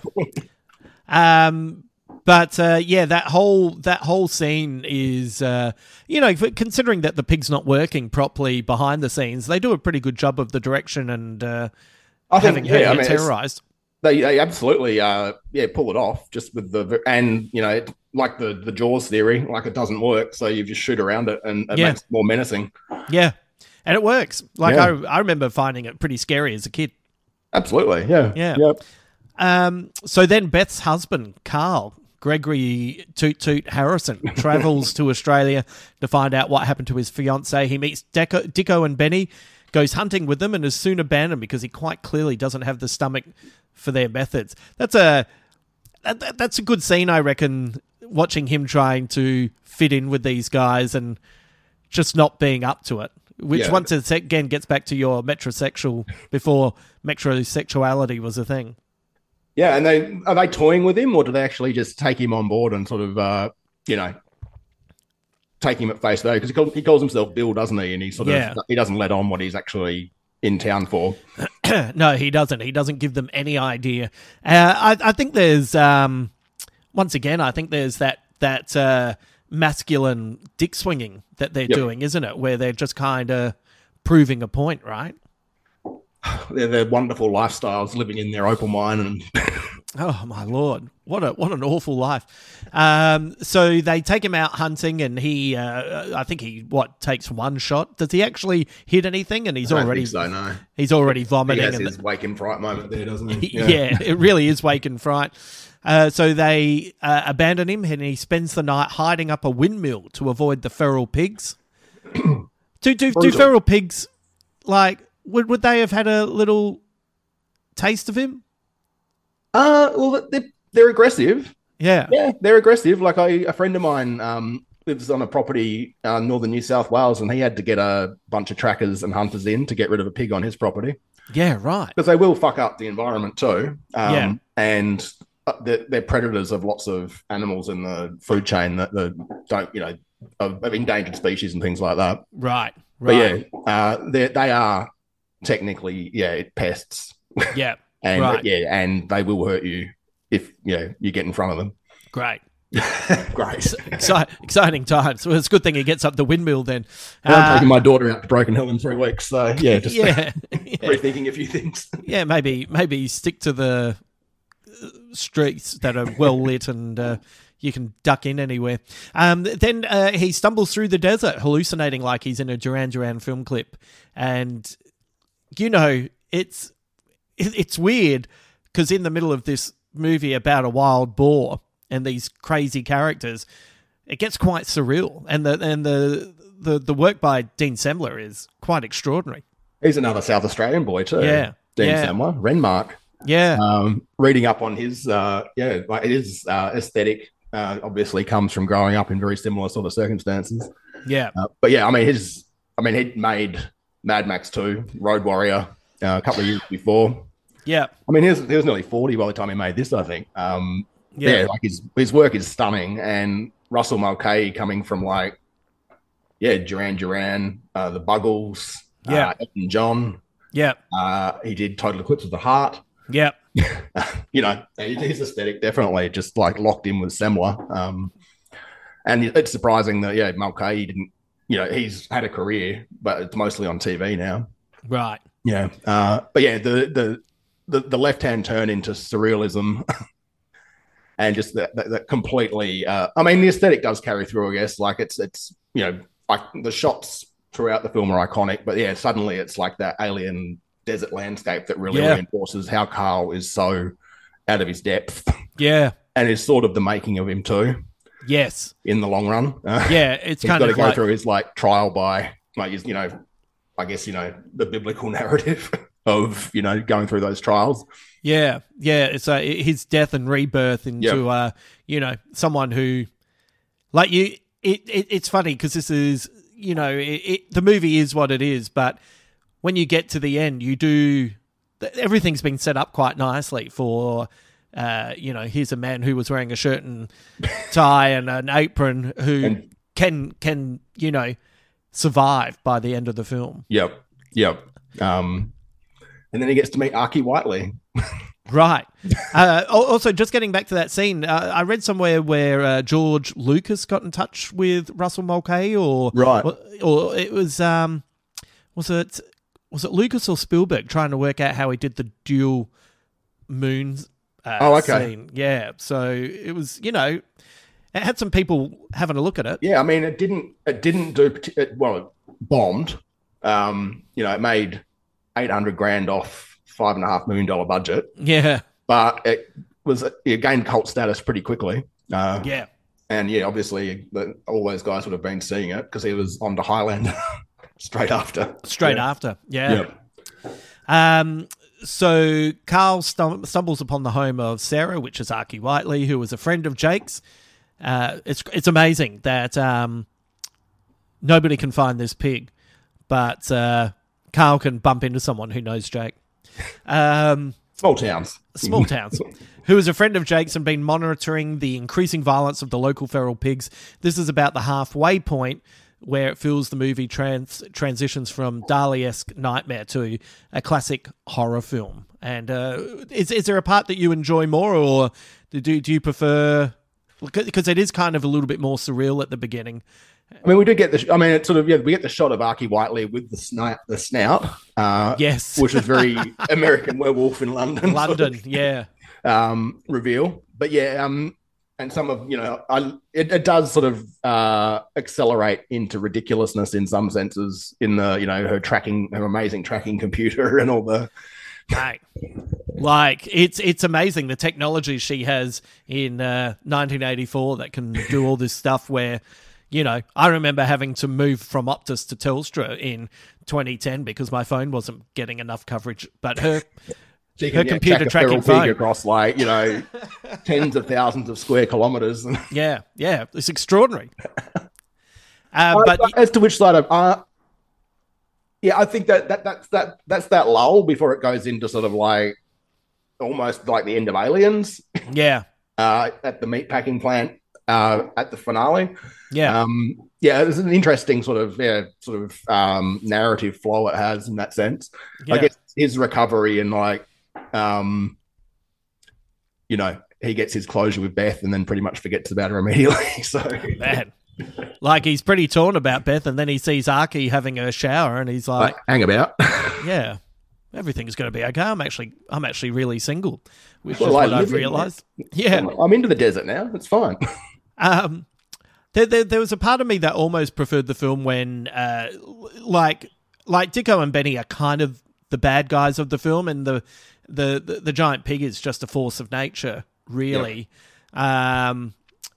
But that whole scene is, considering that the pig's not working properly behind the scenes, they do a pretty good job of the direction and having her terrorized. They absolutely, pull it off just with like the Jaws theory, like it doesn't work, so you just shoot around it and it makes it more menacing. Yeah, and it works. I remember finding it pretty scary as a kid. Absolutely, yeah. Yep. So then Beth's husband, Carl, Gregory Toot Toot Harrison, travels to Australia to find out what happened to his fiancée. He meets Dicko and Benny, goes hunting with them, and is soon abandoned because he quite clearly doesn't have the stomach for their methods. That's a good scene, I reckon, watching him trying to fit in with these guys and just not being up to it. Which once again gets back to your metrosexual before metrosexuality was a thing. Yeah, and are they toying with him, or do they actually just take him on board and sort of, take him at face value? Because he calls himself Bill, doesn't he? And he he doesn't let on what he's actually in town for. No, he doesn't. He doesn't give them any idea. I think there's, once again, that masculine dick swinging that they're doing, isn't it? Where they're just kind of proving a point, right? They're wonderful lifestyles, living in their opal mine, and oh my lord, what an awful life. So they take him out hunting, and he, I think he takes one shot. Does he actually hit anything? And he's already vomiting. He has his wake and fright moment there, doesn't he? Yeah, it really is wake and fright. So they abandon him, and he spends the night hiding up a windmill to avoid the feral pigs. Do feral pigs, like, would they have had a little taste of him? Well, they're aggressive. Yeah, they're aggressive. Like a friend of mine lives on a property northern New South Wales, and he had to get a bunch of trackers and hunters in to get rid of a pig on his property. Yeah, right. Because they will fuck up the environment too. And they're predators of lots of animals in the food chain that don't, of endangered species and things like that. Right. But they are technically, pests. Yeah. And right. And they will hurt you if you get in front of them. Great. Great. Exciting times. Well, it's a good thing he gets up the windmill then. I'm taking my daughter out to Broken Hill in 3 weeks, so rethinking a few things. Yeah, maybe stick to the streets that are well lit and you can duck in anywhere. Then he stumbles through the desert, hallucinating like he's in a Duran Duran film clip, and it's weird because in the middle of this movie about a wild boar and these crazy characters, it gets quite surreal, and the work by Dean Semler is quite extraordinary. He's another South Australian boy too. Yeah, Dean Semler, Renmark. Yeah. Reading up on his his aesthetic obviously comes from growing up in very similar sort of circumstances. Yeah. But yeah, he made Mad Max 2, Road Warrior a couple of years before. Yeah. He was nearly 40 by the time he made this, I think. Like his work is stunning, and Russell Mulcahy coming from Duran Duran, the Buggles, Elton John. Yeah. He did Total Eclipse of the Heart. Yeah. His aesthetic definitely just locked in with Semler. And it's surprising that, Mulcahy didn't, he's had a career, but it's mostly on TV now. Right. Yeah. But yeah, the left-hand turn into surrealism and just that completely, the aesthetic does carry through, I guess. It's like the shots throughout the film are iconic. But yeah, suddenly it's like that alien desert landscape that really reinforces how Carl is so out of his depth. Yeah. And is sort of the making of him too. Yes. In the long run. It's kind of got to go through his like trial by like, you know, I guess, you know, the biblical narrative of, you know, going through those trials. Yeah. Yeah. It's his death and rebirth into, you know, someone who like it's funny because this is, you know, the movie is what it is, but when you get to the end, everything's been set up quite nicely for, you know, here's a man who was wearing a shirt and tie and an apron who can, you know, survive by the end of the film. Yep. And then he gets to meet Archie Whiteley. Right. Also, just getting back to that scene, I read somewhere where George Lucas got in touch with Russell Mulcahy, or it was was it Lucas or Spielberg trying to work out how he did the dual moons scene? Yeah, so it was, you know, it had some people having a look at it. Yeah, I mean, it didn't do well. It bombed. You know, it made $800,000 off $5.5 million budget. Yeah, but it gained cult status pretty quickly. Yeah, and yeah, obviously all those guys would have been seeing it because he was on to Highlander straight after. Yeah. So Carl stumbles upon the home of Sarah, which is Archie Whiteley, who was a friend of Jake's. It's amazing that nobody can find this pig, but Carl can bump into someone who knows Jake. Small towns. Who is a friend of Jake's and been monitoring the increasing violence of the local feral pigs. This is about the halfway point where it feels the movie transitions from Dali-esque nightmare to a classic horror film. And is there a part that you enjoy more, or do you prefer... Because it is kind of a little bit more surreal at the beginning. I mean, we do get it's sort of, we get the shot of Archie Whiteley with the snout. Yes. Which is very American Werewolf in London. Yeah. Reveal. But yeah, and some of, you know, it does sort of accelerate into ridiculousness in some senses in the, you know, her amazing tracking computer and all the... Mate, like it's amazing the technology she has in 1984 that can do all this stuff where, you know, I remember having to move from Optus to Telstra in 2010 because my phone wasn't getting enough coverage, but her computer tracking phone across, like, you know, tens of thousands of square kilometers. Yeah, it's extraordinary. But as to which side of yeah, I think that's that lull before it goes into sort of like almost like the end of Aliens. Yeah. At the meatpacking plant at the finale. Yeah. There's an interesting sort of narrative flow it has in that sense. Yeah. I guess his recovery and like you know, he gets his closure with Beth and then pretty much forgets about her immediately. So man. Like, he's pretty torn about Beth, and then he sees Archie having a shower, and he's like, hang about. Yeah, everything's going to be okay. I'm actually really single, which is what I've realised. Yeah. I'm into the desert now. It's fine. There was a part of me that almost preferred the film when, like Dicko and Benny are kind of the bad guys of the film, and the giant pig is just a force of nature, really. Yep.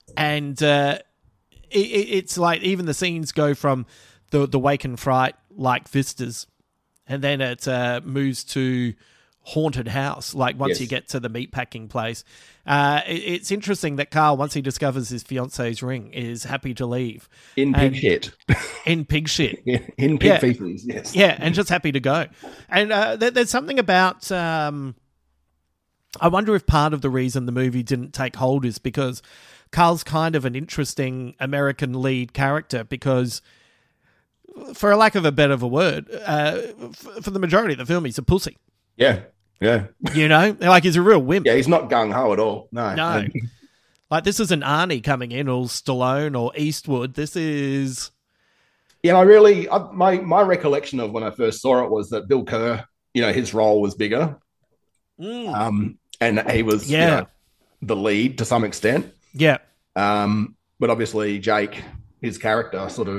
It's like even the scenes go from the wake and fright like vistas, and then it moves to haunted house. Like once you get to the meatpacking place, it's interesting that Carl, once he discovers his fiance's ring, is happy to leave in pig shit. In pig shit, in pig feces. Yes, yeah, and just happy to go. And there's something about. I wonder if part of the reason the movie didn't take hold is because Carl's kind of an interesting American lead character because, for a lack of a better word, for the majority of the film, he's a pussy. Yeah. You know, like he's a real wimp. Yeah, he's not gung-ho at all. No. Like this isn't Arnie coming in or Stallone or Eastwood. This is... Yeah, my recollection of when I first saw it was that Bill Kerr, you know, his role was bigger. And he was you know, the lead to some extent. Yeah. But obviously Jake, his character, sort of,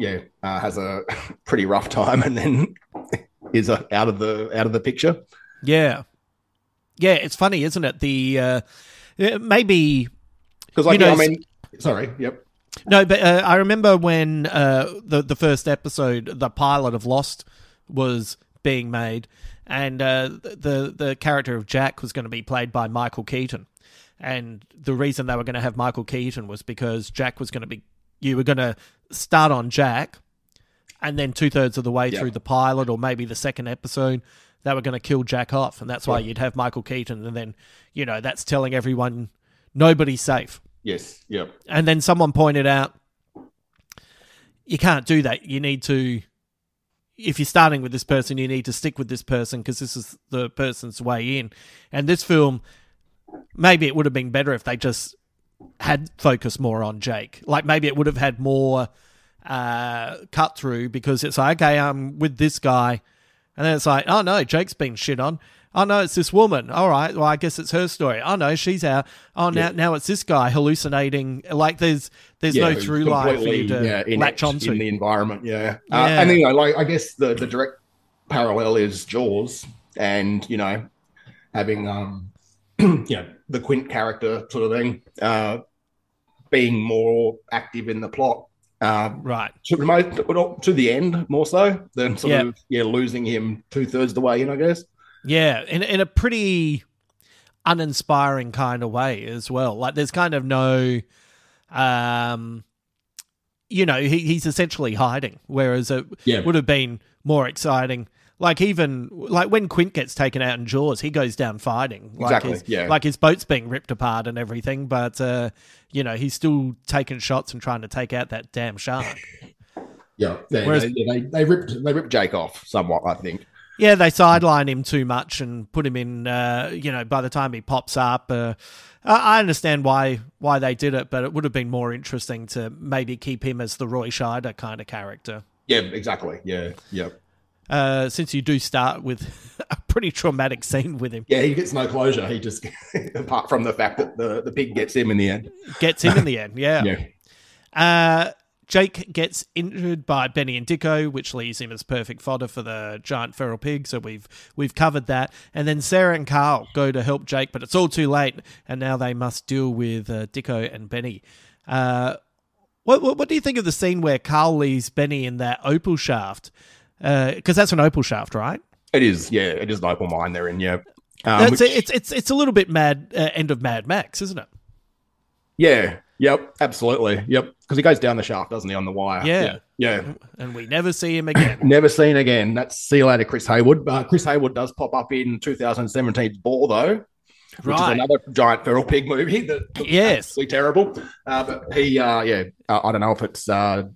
has a pretty rough time and then is out of the picture. Yeah, it's funny, isn't it? The maybe because sorry, yep. No, but I remember when the first episode, the pilot of Lost, was being made, and the character of Jack was going to be played by Michael Keaton. And the reason they were going to have Michael Keaton was because Jack was going to be... You were going to start on Jack, and then 2/3 of the way through the pilot, or maybe the second episode, they were going to kill Jack off, and that's why you'd have Michael Keaton, and then, that's telling everyone nobody's safe. Yes, yep. And then someone pointed out, you can't do that. You need to... If you're starting with this person, you need to stick with this person because this is the person's way in. And this film... Maybe it would have been better if they just had focused more on Jake. Like, maybe it would have had more cut through, because it's like, okay, I'm with this guy. And then it's like, oh no, Jake's been shit on. Oh no, it's this woman. All right, well, I guess it's her story. Oh no, she's out. Oh, now it's this guy hallucinating. Like, there's no through line for you to latch onto. In the environment, and I guess the direct parallel is Jaws, and, having... the Quint character sort of thing, being more active in the plot, right? To the end more so than sort of losing him 2/3 of the way in, I guess. Yeah, in a pretty uninspiring kind of way as well. Like, there's kind of no, he's essentially hiding, whereas it would have been more exciting. Like, even when Quint gets taken out in Jaws, he goes down fighting. Like his boat's being ripped apart and everything, but he's still taking shots and trying to take out that damn shark. Whereas, they ripped Jake off somewhat, I think. Yeah, they sideline him too much and put him in. By the time he pops up, I understand why they did it, but it would have been more interesting to maybe keep him as the Roy Scheider kind of character. Yeah, exactly. Yeah, yep. Since you do start with a pretty traumatic scene with him. Yeah, he gets no closure. He just, apart from the fact that the pig gets him in the end. Yeah. Jake gets injured by Benny and Dicko, which leaves him as perfect fodder for the giant feral pig, so we've covered that. And then Sarah and Carl go to help Jake, but it's all too late, and now they must deal with Dicko and Benny. What do you think of the scene where Carl leaves Benny in that opal shaft? Because that's an opal shaft, right? It is, yeah. It is an opal mine they're in, yeah. It's a little bit end of Mad Max, isn't it? Yeah. Yep. Absolutely. Yep. Because he goes down the shaft, doesn't he, on the wire? Yeah. And we never see him again. Never seen again. That's see you later, Chris Hayward. Chris Hayward does pop up in 2017's Ball, though. Which is another giant feral pig movie that's absolutely terrible. But he, I don't know if it's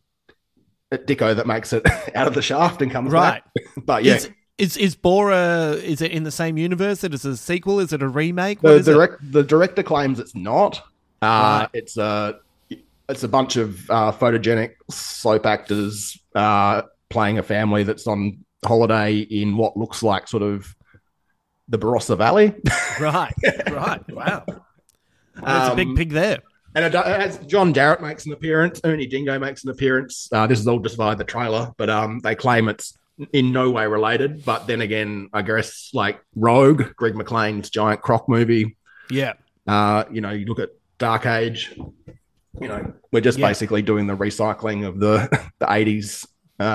Dicko that makes it out of the shaft and comes back. But yeah. Is Bora, is it in the same universe? Is it a sequel? Is it a remake? The director claims it's not. It's a bunch of photogenic soap actors playing a family that's on holiday in what looks like sort of the Barossa Valley. Right. Wow. There's a big pig there. And as John Jarratt makes an appearance, Ernie Dingo makes an appearance. This is all just via the trailer, but they claim it's in no way related. But then again, I guess like Rogue, Greg McLean's giant croc movie. Yeah. You look at Dark Age. We're just basically doing the recycling of the 80s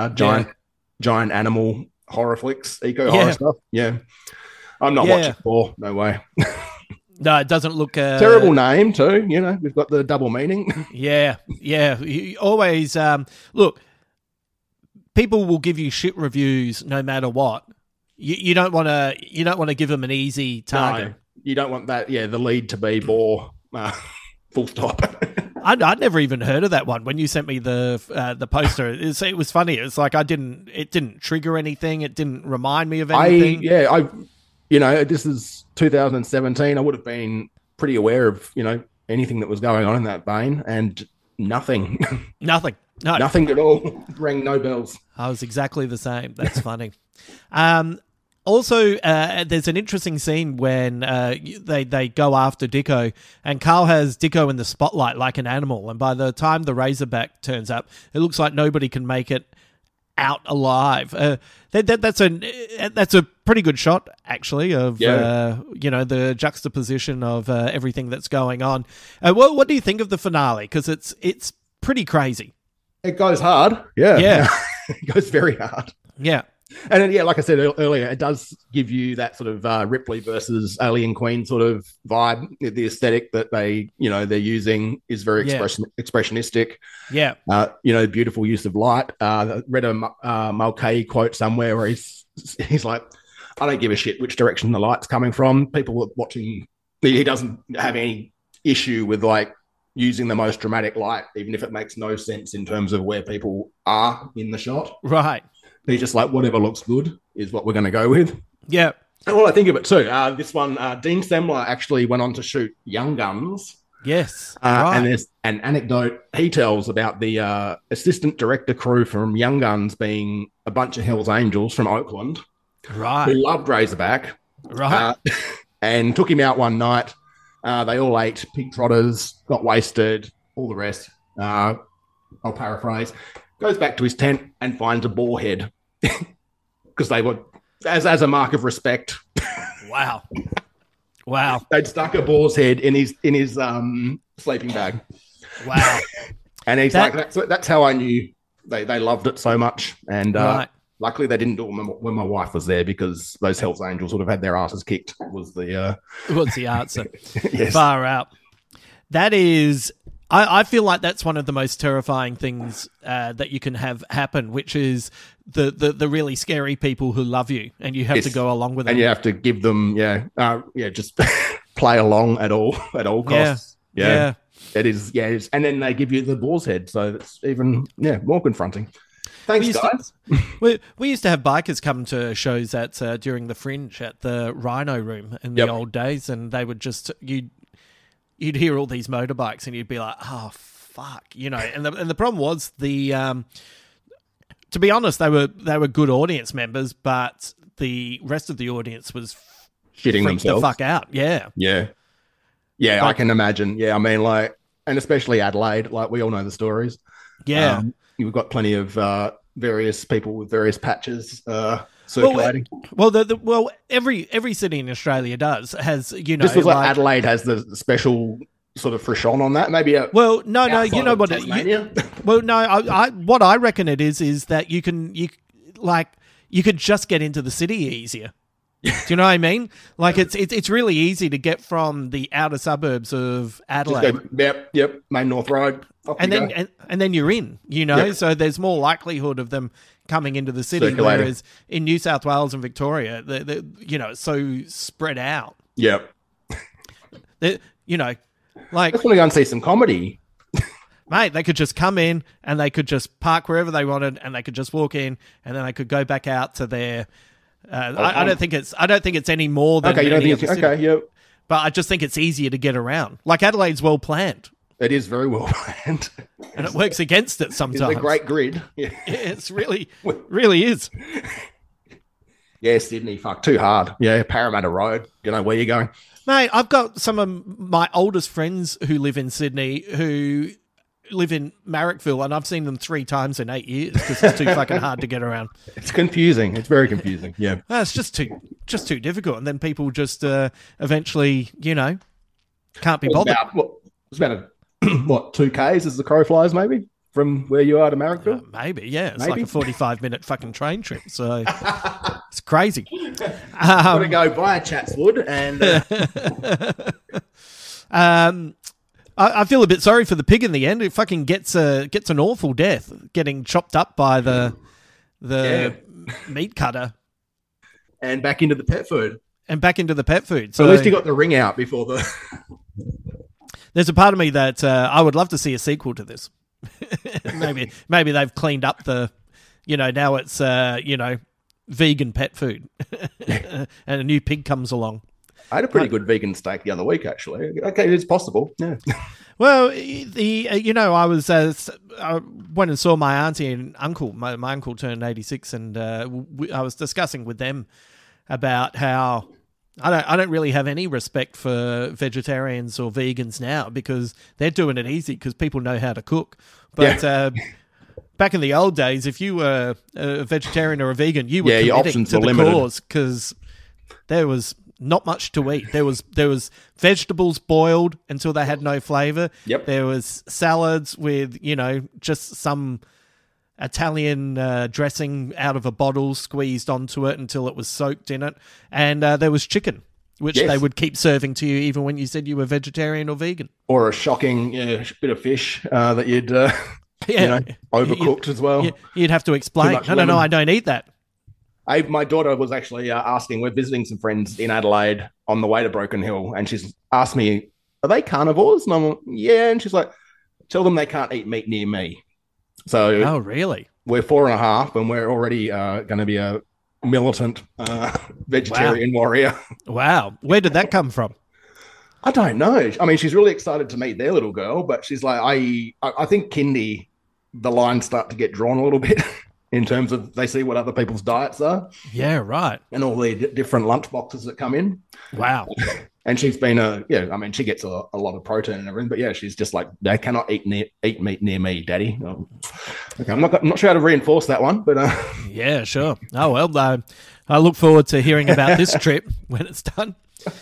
giant animal horror flicks, horror stuff. Yeah. I'm not watching for. No way. No, it doesn't look... terrible name, too. We've got the double meaning. Yeah. You always... look, people will give you shit reviews no matter what. You don't want to give them an easy target. No, you don't want that, the lead to be Boar. Full stop. I'd never even heard of that one. When you sent me the poster, it was funny. It's like it didn't trigger anything. It didn't remind me of anything. This is 2017. I would have been pretty aware of, anything that was going on in that vein, and nothing. Nothing. No. Nothing at all. Rang no bells. I was exactly the same. That's funny. Also, there's an interesting scene when they go after Dicko, and Carl has Dicko in the spotlight like an animal, and by the time the Razorback turns up, it looks like nobody can make it out alive. That's a pretty good shot, actually, of the juxtaposition of everything that's going on. What do you think of the finale? Because it's pretty crazy. It goes hard. Yeah. It goes very hard. Yeah. And then, like I said earlier, it does give you that sort of Ripley versus Alien Queen sort of vibe. The aesthetic that they're using is very expressionistic. Yeah. Beautiful use of light. Read a Mulcahy quote somewhere where he's like, I don't give a shit which direction the light's coming from. People are watching. He doesn't have any issue with like using the most dramatic light, even if it makes no sense in terms of where people are in the shot. Right. He's just like, whatever looks good is what we're going to go with. Yeah. And well, I think of it too. This one, Dean Semler actually went on to shoot Young Guns. Yes. Right. And there's an anecdote he tells about the assistant director crew from Young Guns being a bunch of Hells Angels from Oakland. Right. Who loved Razorback. Right. And took him out one night. They all ate pig trotters, got wasted, all the rest. I'll paraphrase. Goes back to his tent and finds a boar head because they were, as a mark of respect. Wow. They'd stuck a boar's head in his sleeping bag. Wow. And he's like, that's how I knew they loved it so much. And luckily they didn't do it when my wife was there, because those Hells Angels would have had their asses kicked. Was the answer? Yes. Far out. That is. I feel like that's one of the most terrifying things that you can have happen, which is the really scary people who love you, and you have to go along with them. And you have to give them, just play along at all costs. Yeah. It is, and then they give you the boar's head, so it's even more confronting. Thanks, guys. We used to have bikers come to shows at during the Fringe at the Rhino Room in the old days, and they would just You'd hear all these motorbikes and you'd be like, oh, fuck, And the problem was to be honest, they were good audience members, but the rest of the audience was shitting themselves the fuck out. Yeah. But I can imagine. Yeah, I mean, like, and especially Adelaide, like we all know the stories. Yeah, you've got plenty of various people with various patches. Circulating. Well, every city in Australia has This was like Adelaide has the special sort of frisson on that. Maybe. No. You know what? What I reckon it is that you could just get into the city easier. Do you know what I mean? Like it's really easy to get from the outer suburbs of Adelaide. Yep. Main North Road. And then you're in. So there's more likelihood of them coming into the city, whereas in New South Wales and Victoria, it's so spread out. Yep. Like I just want to go and see some comedy. Mate, they could just come in and they could just park wherever they wanted, and they could just walk in, and then they could go back out to their. I don't think it's any more than yep. But I just think it's easier to get around. Like Adelaide's well planned. It is very well planned. And it works against it sometimes. It's a great grid. Yeah, it's really is. Yeah, Sydney, fuck, too hard. Yeah, Parramatta Road. You know where you're going. Mate, I've got some of my oldest friends who live in Sydney who live in Marrickville, and I've seen them 3 times in 8 years because it's too fucking hard to get around. It's confusing. It's very confusing. Yeah. It's just too difficult. And then people just eventually, can't be bothered. It's about 2 Ks as the crow flies, maybe, from where you are to Marrickville? Maybe, yeah. It's like a 45-minute fucking train trip, so it's crazy. Got to go via Chatswood and... I feel a bit sorry for the pig in the end. It fucking gets an awful death, getting chopped up by the meat cutter. And back into the pet food. So at least you got the ring out before the... There's a part of me that I would love to see a sequel to this. maybe they've cleaned up now it's vegan pet food, and a new pig comes along. I had a pretty good vegan steak the other week, actually. Okay, it's possible. Yeah. Well, I was I went and saw my auntie and uncle. My uncle turned 86, and I was discussing with them about how I don't really have any respect for vegetarians or vegans now because they're doing it easy because people know how to cook. But back in the old days, if you were a vegetarian or a vegan, you were committing to the cause because there was not much to eat. There was vegetables boiled until they had no flavor. Yep. There was salads with, just some Italian dressing out of a bottle squeezed onto it until it was soaked in it. And there was chicken, which they would keep serving to you even when you said you were vegetarian or vegan. Or a shocking bit of fish that you'd, overcooked as well. You'd have to explain, no, I don't eat that. My daughter was actually asking, we're visiting some friends in Adelaide on the way to Broken Hill, and she's asked me, are they carnivores? And I'm like, yeah. And she's like, tell them they can't eat meat near me. So, oh, really? We're 4.5, and we're already going to be a militant vegetarian warrior. Wow. Where did that come from? I don't know. I mean, she's really excited to meet their little girl, but she's like, I think kindy, the lines start to get drawn a little bit in terms of they see what other people's diets are. Yeah, right. And all the different lunch boxes that come in. Wow. And she's been she gets a lot of protein and everything, but yeah, she's just like, they cannot eat meat near me, Daddy. Okay, I'm not sure how to reinforce that one, but yeah, sure. Oh well, I look forward to hearing about this trip when it's done.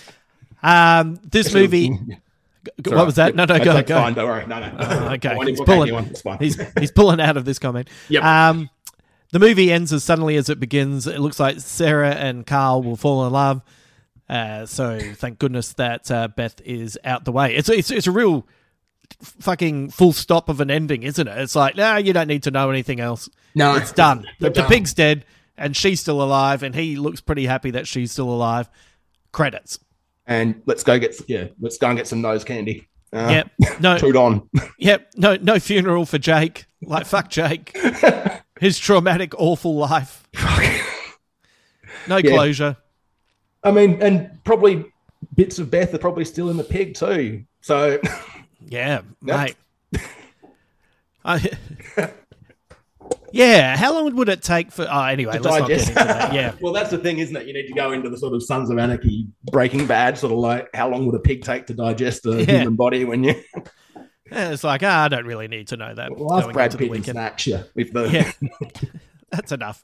This movie. Sorry. What was that? No, go. Fine, don't worry. No. Okay, he's pulling out of this comment. Yep. The movie ends as suddenly as it begins. It looks like Sarah and Carl will fall in love. So thank goodness that Beth is out the way. It's a real fucking full stop of an ending, isn't it? It's like, no, you don't need to know anything else. No, it's done. The pig's dead, and she's still alive, and he looks pretty happy that she's still alive. Credits. And let's go and get some nose candy. Yep. No. Toot on. Yep. No funeral for Jake. Like, fuck Jake. His traumatic, awful life. No closure. I mean, and probably bits of Beth are probably still in the pig too. So, yeah, mate. Yeah, how long would it take for... Oh, anyway, let's not get into that. Yeah. Well, that's the thing, isn't it? You need to go into the sort of Sons of Anarchy, Breaking Bad, sort of like, how long would a pig take to digest a human body when you... Yeah, it's like, I don't really need to know that. Well, ask Brad Pitt and Snatch you. Yeah, that's enough.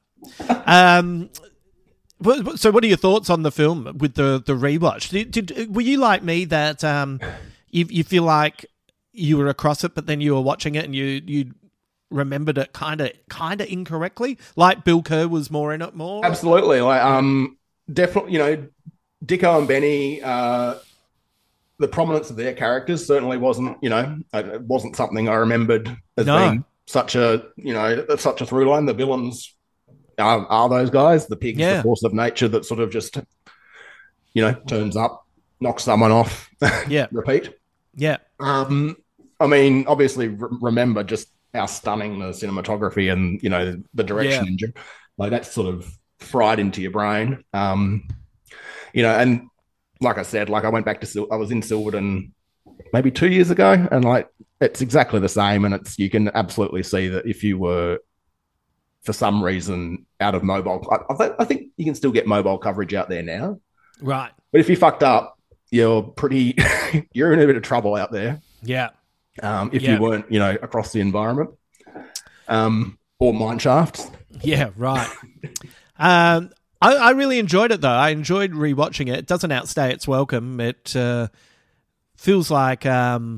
So what are your thoughts on the film with the rewatch? Were you like me that you feel like you were across it, but then you were watching it and you remembered it kind of incorrectly? Like Bill Kerr was more in it more? Absolutely. Like definitely, Dicko and Benny, the prominence of their characters certainly wasn't, it wasn't something I remembered as being such a through line. The villains are those guys. The pig's the force of nature that sort of just, turns up, knocks someone off, repeat. Yeah. I mean, obviously remember just how stunning the cinematography and, the direction, like that's sort of fried into your brain. And like I said, I went back to, I was in Silverton maybe 2 years ago, and like, it's exactly the same. And you can absolutely see that if you were, for some reason, out of mobile, I think you can still get mobile coverage out there now. Right. But if you fucked up, you're you're in a bit of trouble out there. Yeah. If you weren't, across the environment, or mine shafts. Yeah, right. I really enjoyed it though. I enjoyed rewatching it. It doesn't outstay its welcome. It feels like, like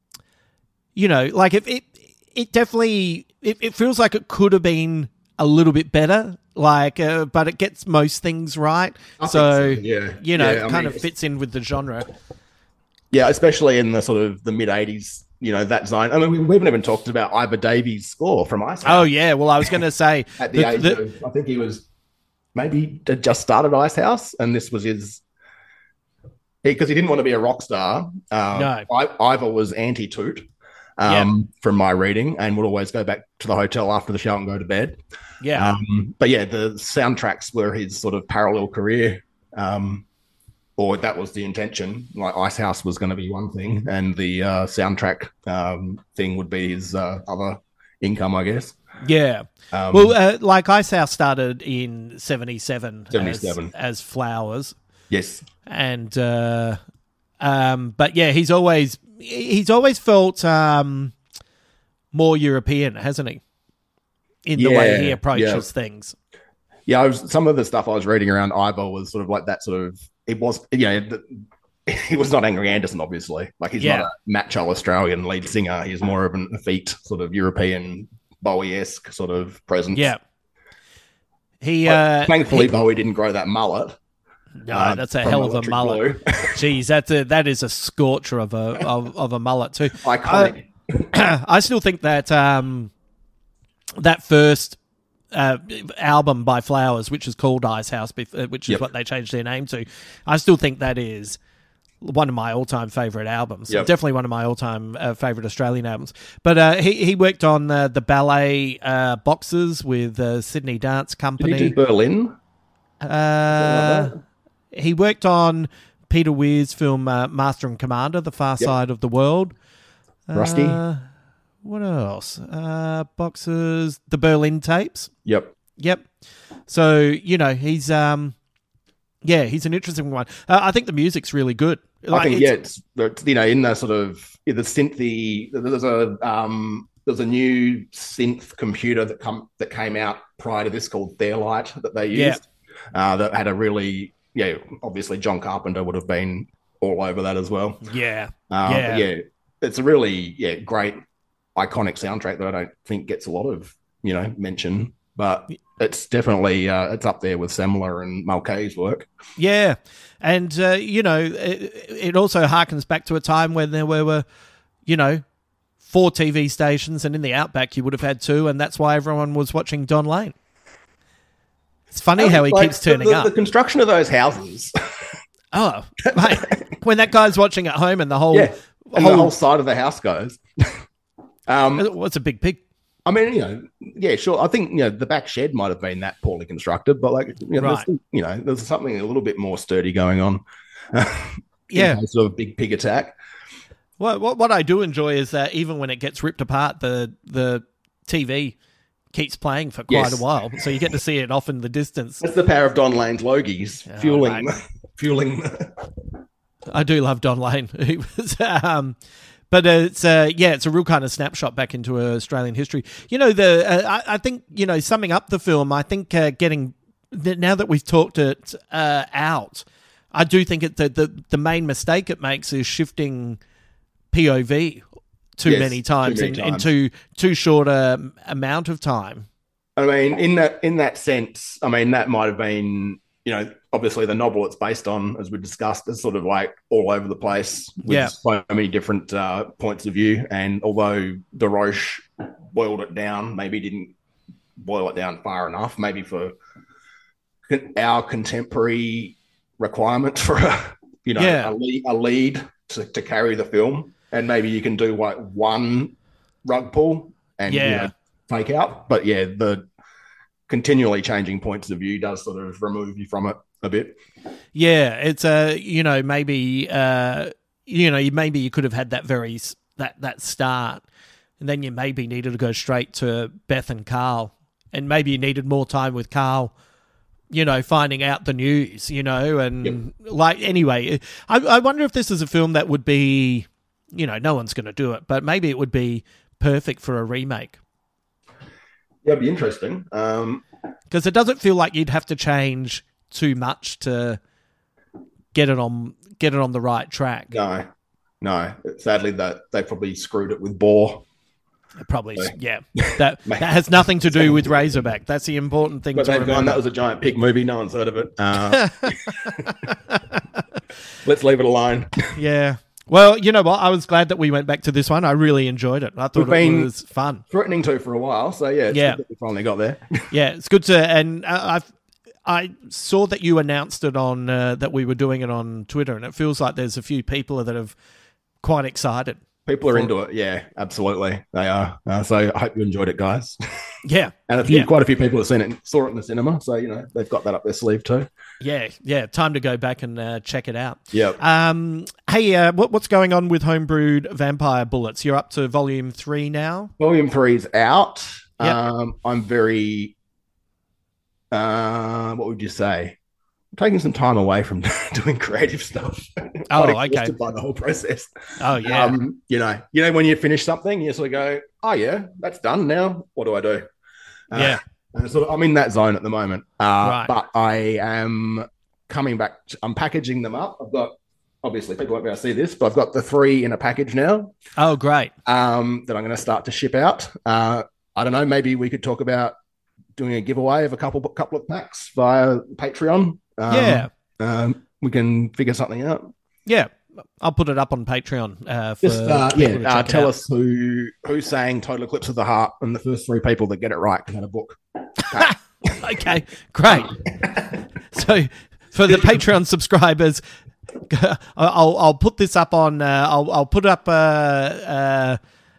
it definitely it feels like it could have been a little bit better. Like, but it gets most things right. So it kind of fits in with the genre. Yeah, especially in the sort of the mid '80s. That zone. I mean, we haven't even talked about Ivor Davies' score from Icehouse. Oh yeah, well, I was going to say at the age of, I think he was maybe just started Icehouse, and this was his, because he didn't want to be a rock star. No, Ivor was anti-toot, from my reading, and would always go back to the hotel after the show and go to bed. Yeah, but yeah, the soundtracks were his sort of parallel career. Or that was the intention. Like Icehouse was going to be one thing, and the soundtrack thing would be his other income, I guess. Yeah. Like Ice House started in 77. 77. As Flowers. Yes. And, but yeah, he's always felt more European, hasn't he? In the way he approaches things. Yeah, some of the stuff I was reading around Ivor was sort of like that sort of, it was, he was not Angry Anderson, obviously. Like, he's not a macho Australian lead singer. He's more of an effete sort of European Bowie-esque sort of presence. Yeah. Thankfully, Bowie didn't grow that mullet. No, that's a hell of a mullet. Jeez, that is a scorcher of a mullet too. Iconic. I still think that that first album by Flowers, which is called Ice House, which is what they changed their name to, I still think that is one of my all-time favourite albums. Yep. Definitely one of my all-time favourite Australian albums. But he worked on the ballet Boxers with Sydney Dance Company. Did he do Berlin? He worked on Peter Weir's film Master and Commander, The Far Side of the World. Rusty. What else? Boxers, the Berlin tapes. Yep. So, he's he's an interesting one. I think the music's really good. I think it's in the sort of the synthy. There's a new synth computer that came out prior to this called Fairlight that they used. That had a really obviously John Carpenter would have been all over that as well. It's a really great iconic soundtrack that I don't think gets a lot of mention, but it's definitely it's up there with Semler and Mulcahy's work. Yeah, and it also harkens back to a time when there were 4 TV stations, and in the outback you would have had 2, and that's why everyone was watching Don Lane. It's funny how he keeps turning up. The construction of those houses. Oh, mate, when that guy's watching at home and the whole the whole side of the house goes. What's a big pig? I mean, sure. I think the back shed might have been that poorly constructed, but there's something a little bit more sturdy going on. Sort of big pig attack. Well, what I do enjoy is that even when it gets ripped apart, the TV keeps playing for quite a while, so you get to see it off in the distance. That's the power of Don Lane's Logies fueling. I do love Don Lane. He was, but it's a real kind of snapshot back into Australian history. I think summing up the film, I think now that we've talked it out, I do think the main mistake it makes is shifting POV too many times in too short a amount of time. I mean, in that sense, I mean that might have been obviously the novel it's based on, as we discussed, is sort of like all over the place with so many different points of view. And although Desroches boiled it down, maybe didn't boil it down far enough, maybe for our contemporary requirement for a lead to carry the film. And maybe you can do like one rug pull and fake out. But the continually changing points of view does sort of remove you from it a bit. Yeah, it's maybe maybe you could have had that start, and then you maybe needed to go straight to Beth and Carl, and maybe you needed more time with Carl, finding out the news, and anyway, I wonder if this is a film that would be, no one's going to do it, but maybe it would be perfect for a remake. Yeah, it'd be interesting. Because it doesn't feel like you'd have to change too much to get it on the right track. No. Sadly, that they probably screwed it with Boar. Probably, yeah. That has nothing to do with Razorback. That's the important thing. But to remember. That was a giant pig movie. No one's heard of it. Let's leave it alone. Yeah. Well, you know what? I was glad that we went back to this one. I really enjoyed it. I thought it was fun. Threatening to for a while, so it's good that we finally got there. Yeah, it's good to. And I saw that you announced it on that we were doing it on Twitter, and it feels like there's a few people that have quite excited. People are into it. Yeah, absolutely, they are. So I hope you enjoyed it, guys. Yeah, and quite a few people have saw it in the cinema, so they've got that up their sleeve too. Yeah. Time to go back and check it out. Yeah. Hey, what's going on with Homebrewed Vampire Bullets? You're up to volume 3 now? Volume 3's out. Yep. I'm very, what would you say? I'm taking some time away from doing creative stuff. Oh, okay. Exhausted by the whole process. Oh, yeah. You know, when you finish something, you sort of go, oh, yeah, that's done now. What do I do? Yeah. So I'm in that zone at the moment. Right. But I am coming back. I'm packaging them up. I've got, obviously, people won't be able to see this, but I've got the 3 in a package now. Oh, great. That I'm going to start to ship out. I don't know. Maybe we could talk about doing a giveaway of a couple of packs via Patreon. We can figure something out. Yeah. I'll put it up on Patreon. Tell us who's saying Total Eclipse of the Heart, and the first 3 people that get it right can have a book. Okay, great. So for the Patreon subscribers, I'll put this up on. I'll put up a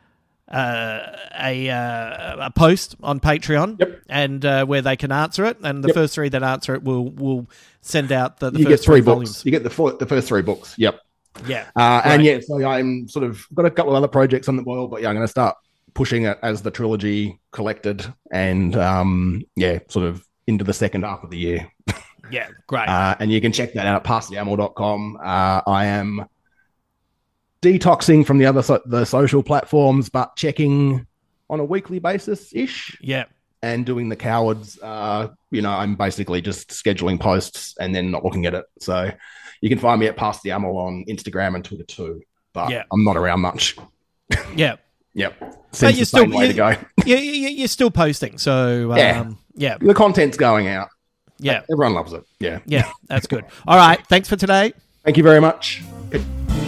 post on Patreon, yep. and where they can answer it, and the first 3 that answer it will send out the you first get 3 books. Volumes. You get the first 3 books. Yep. Yeah. So I'm sort of got a couple of other projects on the boil, but I'm going to start pushing it as the trilogy collected, and sort of into the second half of the year. Yeah, great. And you can check that out at passtheamel.com. I am detoxing from the social platforms, but checking on a weekly basis ish. Yeah. And doing the cowards. I'm basically just scheduling posts and then not looking at it. So you can find me at Pass the Amel on Instagram and Twitter too. But I'm not around much. Yeah. Yep. Seems the same way to go. You're still posting. So yeah. The content's going out. Yeah. Everyone loves it. Yeah. Yeah, that's good. All right. Thanks for today. Thank you very much. Good.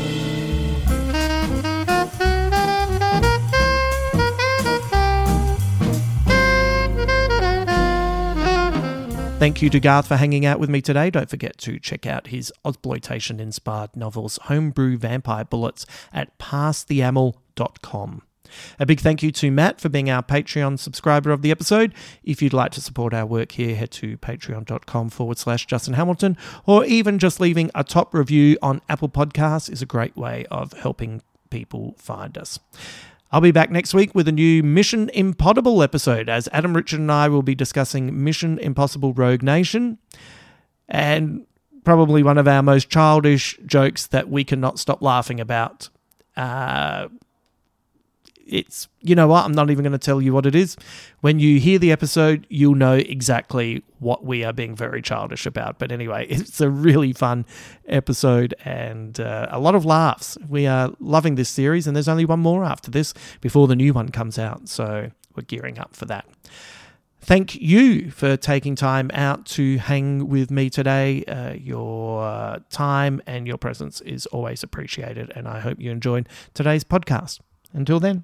Thank you to Garth for hanging out with me today. Don't forget to check out his Ozploitation-inspired novels, Homebrew Vampire Bullets, at passtheamel.com. A big thank you to Matt for being our Patreon subscriber of the episode. If you'd like to support our work here, head to patreon.com/Justin Hamilton, or even just leaving a top review on Apple Podcasts is a great way of helping people find us. I'll be back next week with a new Mission Impossible episode, as Adam, Richard and I will be discussing Mission Impossible Rogue Nation, and probably one of our most childish jokes that we cannot stop laughing about. It's, you know what, I'm not even going to tell you what it is. When you hear the episode, you'll know exactly what we are being very childish about. But anyway, it's a really fun episode and a lot of laughs. We are loving this series, and there's only one more after this before the new one comes out. So we're gearing up for that. Thank you for taking time out to hang with me today. Your time and your presence is always appreciated, and I hope you enjoyed today's podcast. Until then.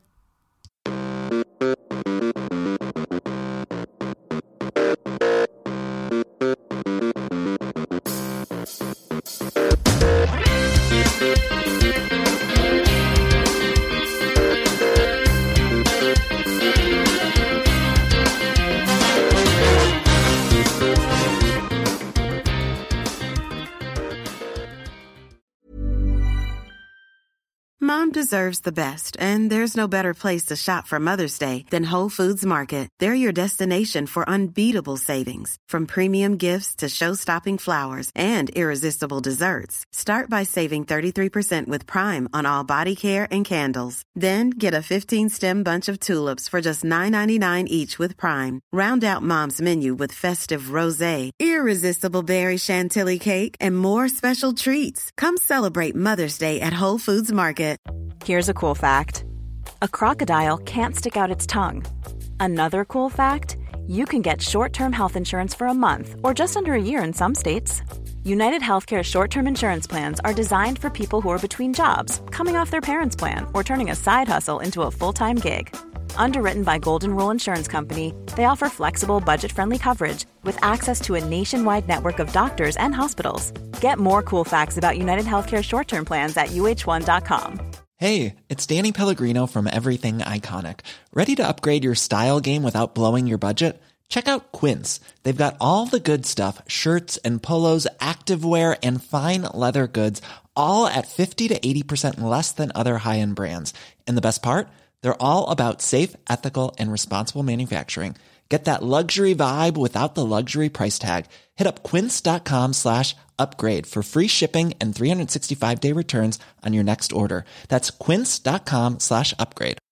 Mom deserves the best, and there's no better place to shop for Mother's Day than Whole Foods Market. They're your destination for unbeatable savings, from premium gifts to show-stopping flowers and irresistible desserts. Start by saving 33% with Prime on all body care and candles. Then get a 15-stem bunch of tulips for just $9.99 each with Prime. Round out Mom's menu with festive rosé, irresistible berry chantilly cake, and more special treats. Come celebrate Mother's Day at Whole Foods Market. Here's a cool fact. A crocodile can't stick out its tongue. Another cool fact, you can get short-term health insurance for a month or just under a year in some states. United Healthcare short-term insurance plans are designed for people who are between jobs, coming off their parents' plan, or turning a side hustle into a full-time gig. Underwritten by Golden Rule Insurance Company, they offer flexible, budget-friendly coverage with access to a nationwide network of doctors and hospitals. Get more cool facts about United Healthcare short-term plans at uh1.com. Hey, it's Danny Pellegrino from Everything Iconic. Ready to upgrade your style game without blowing your budget? Check out Quince. They've got all the good stuff, shirts and polos, activewear, and fine leather goods, all at 50 to 80% less than other high-end brands. And the best part? They're all about safe, ethical, and responsible manufacturing. Get that luxury vibe without the luxury price tag. Hit up quince.com/upgrade for free shipping and 365-day returns on your next order. That's quince.com/upgrade.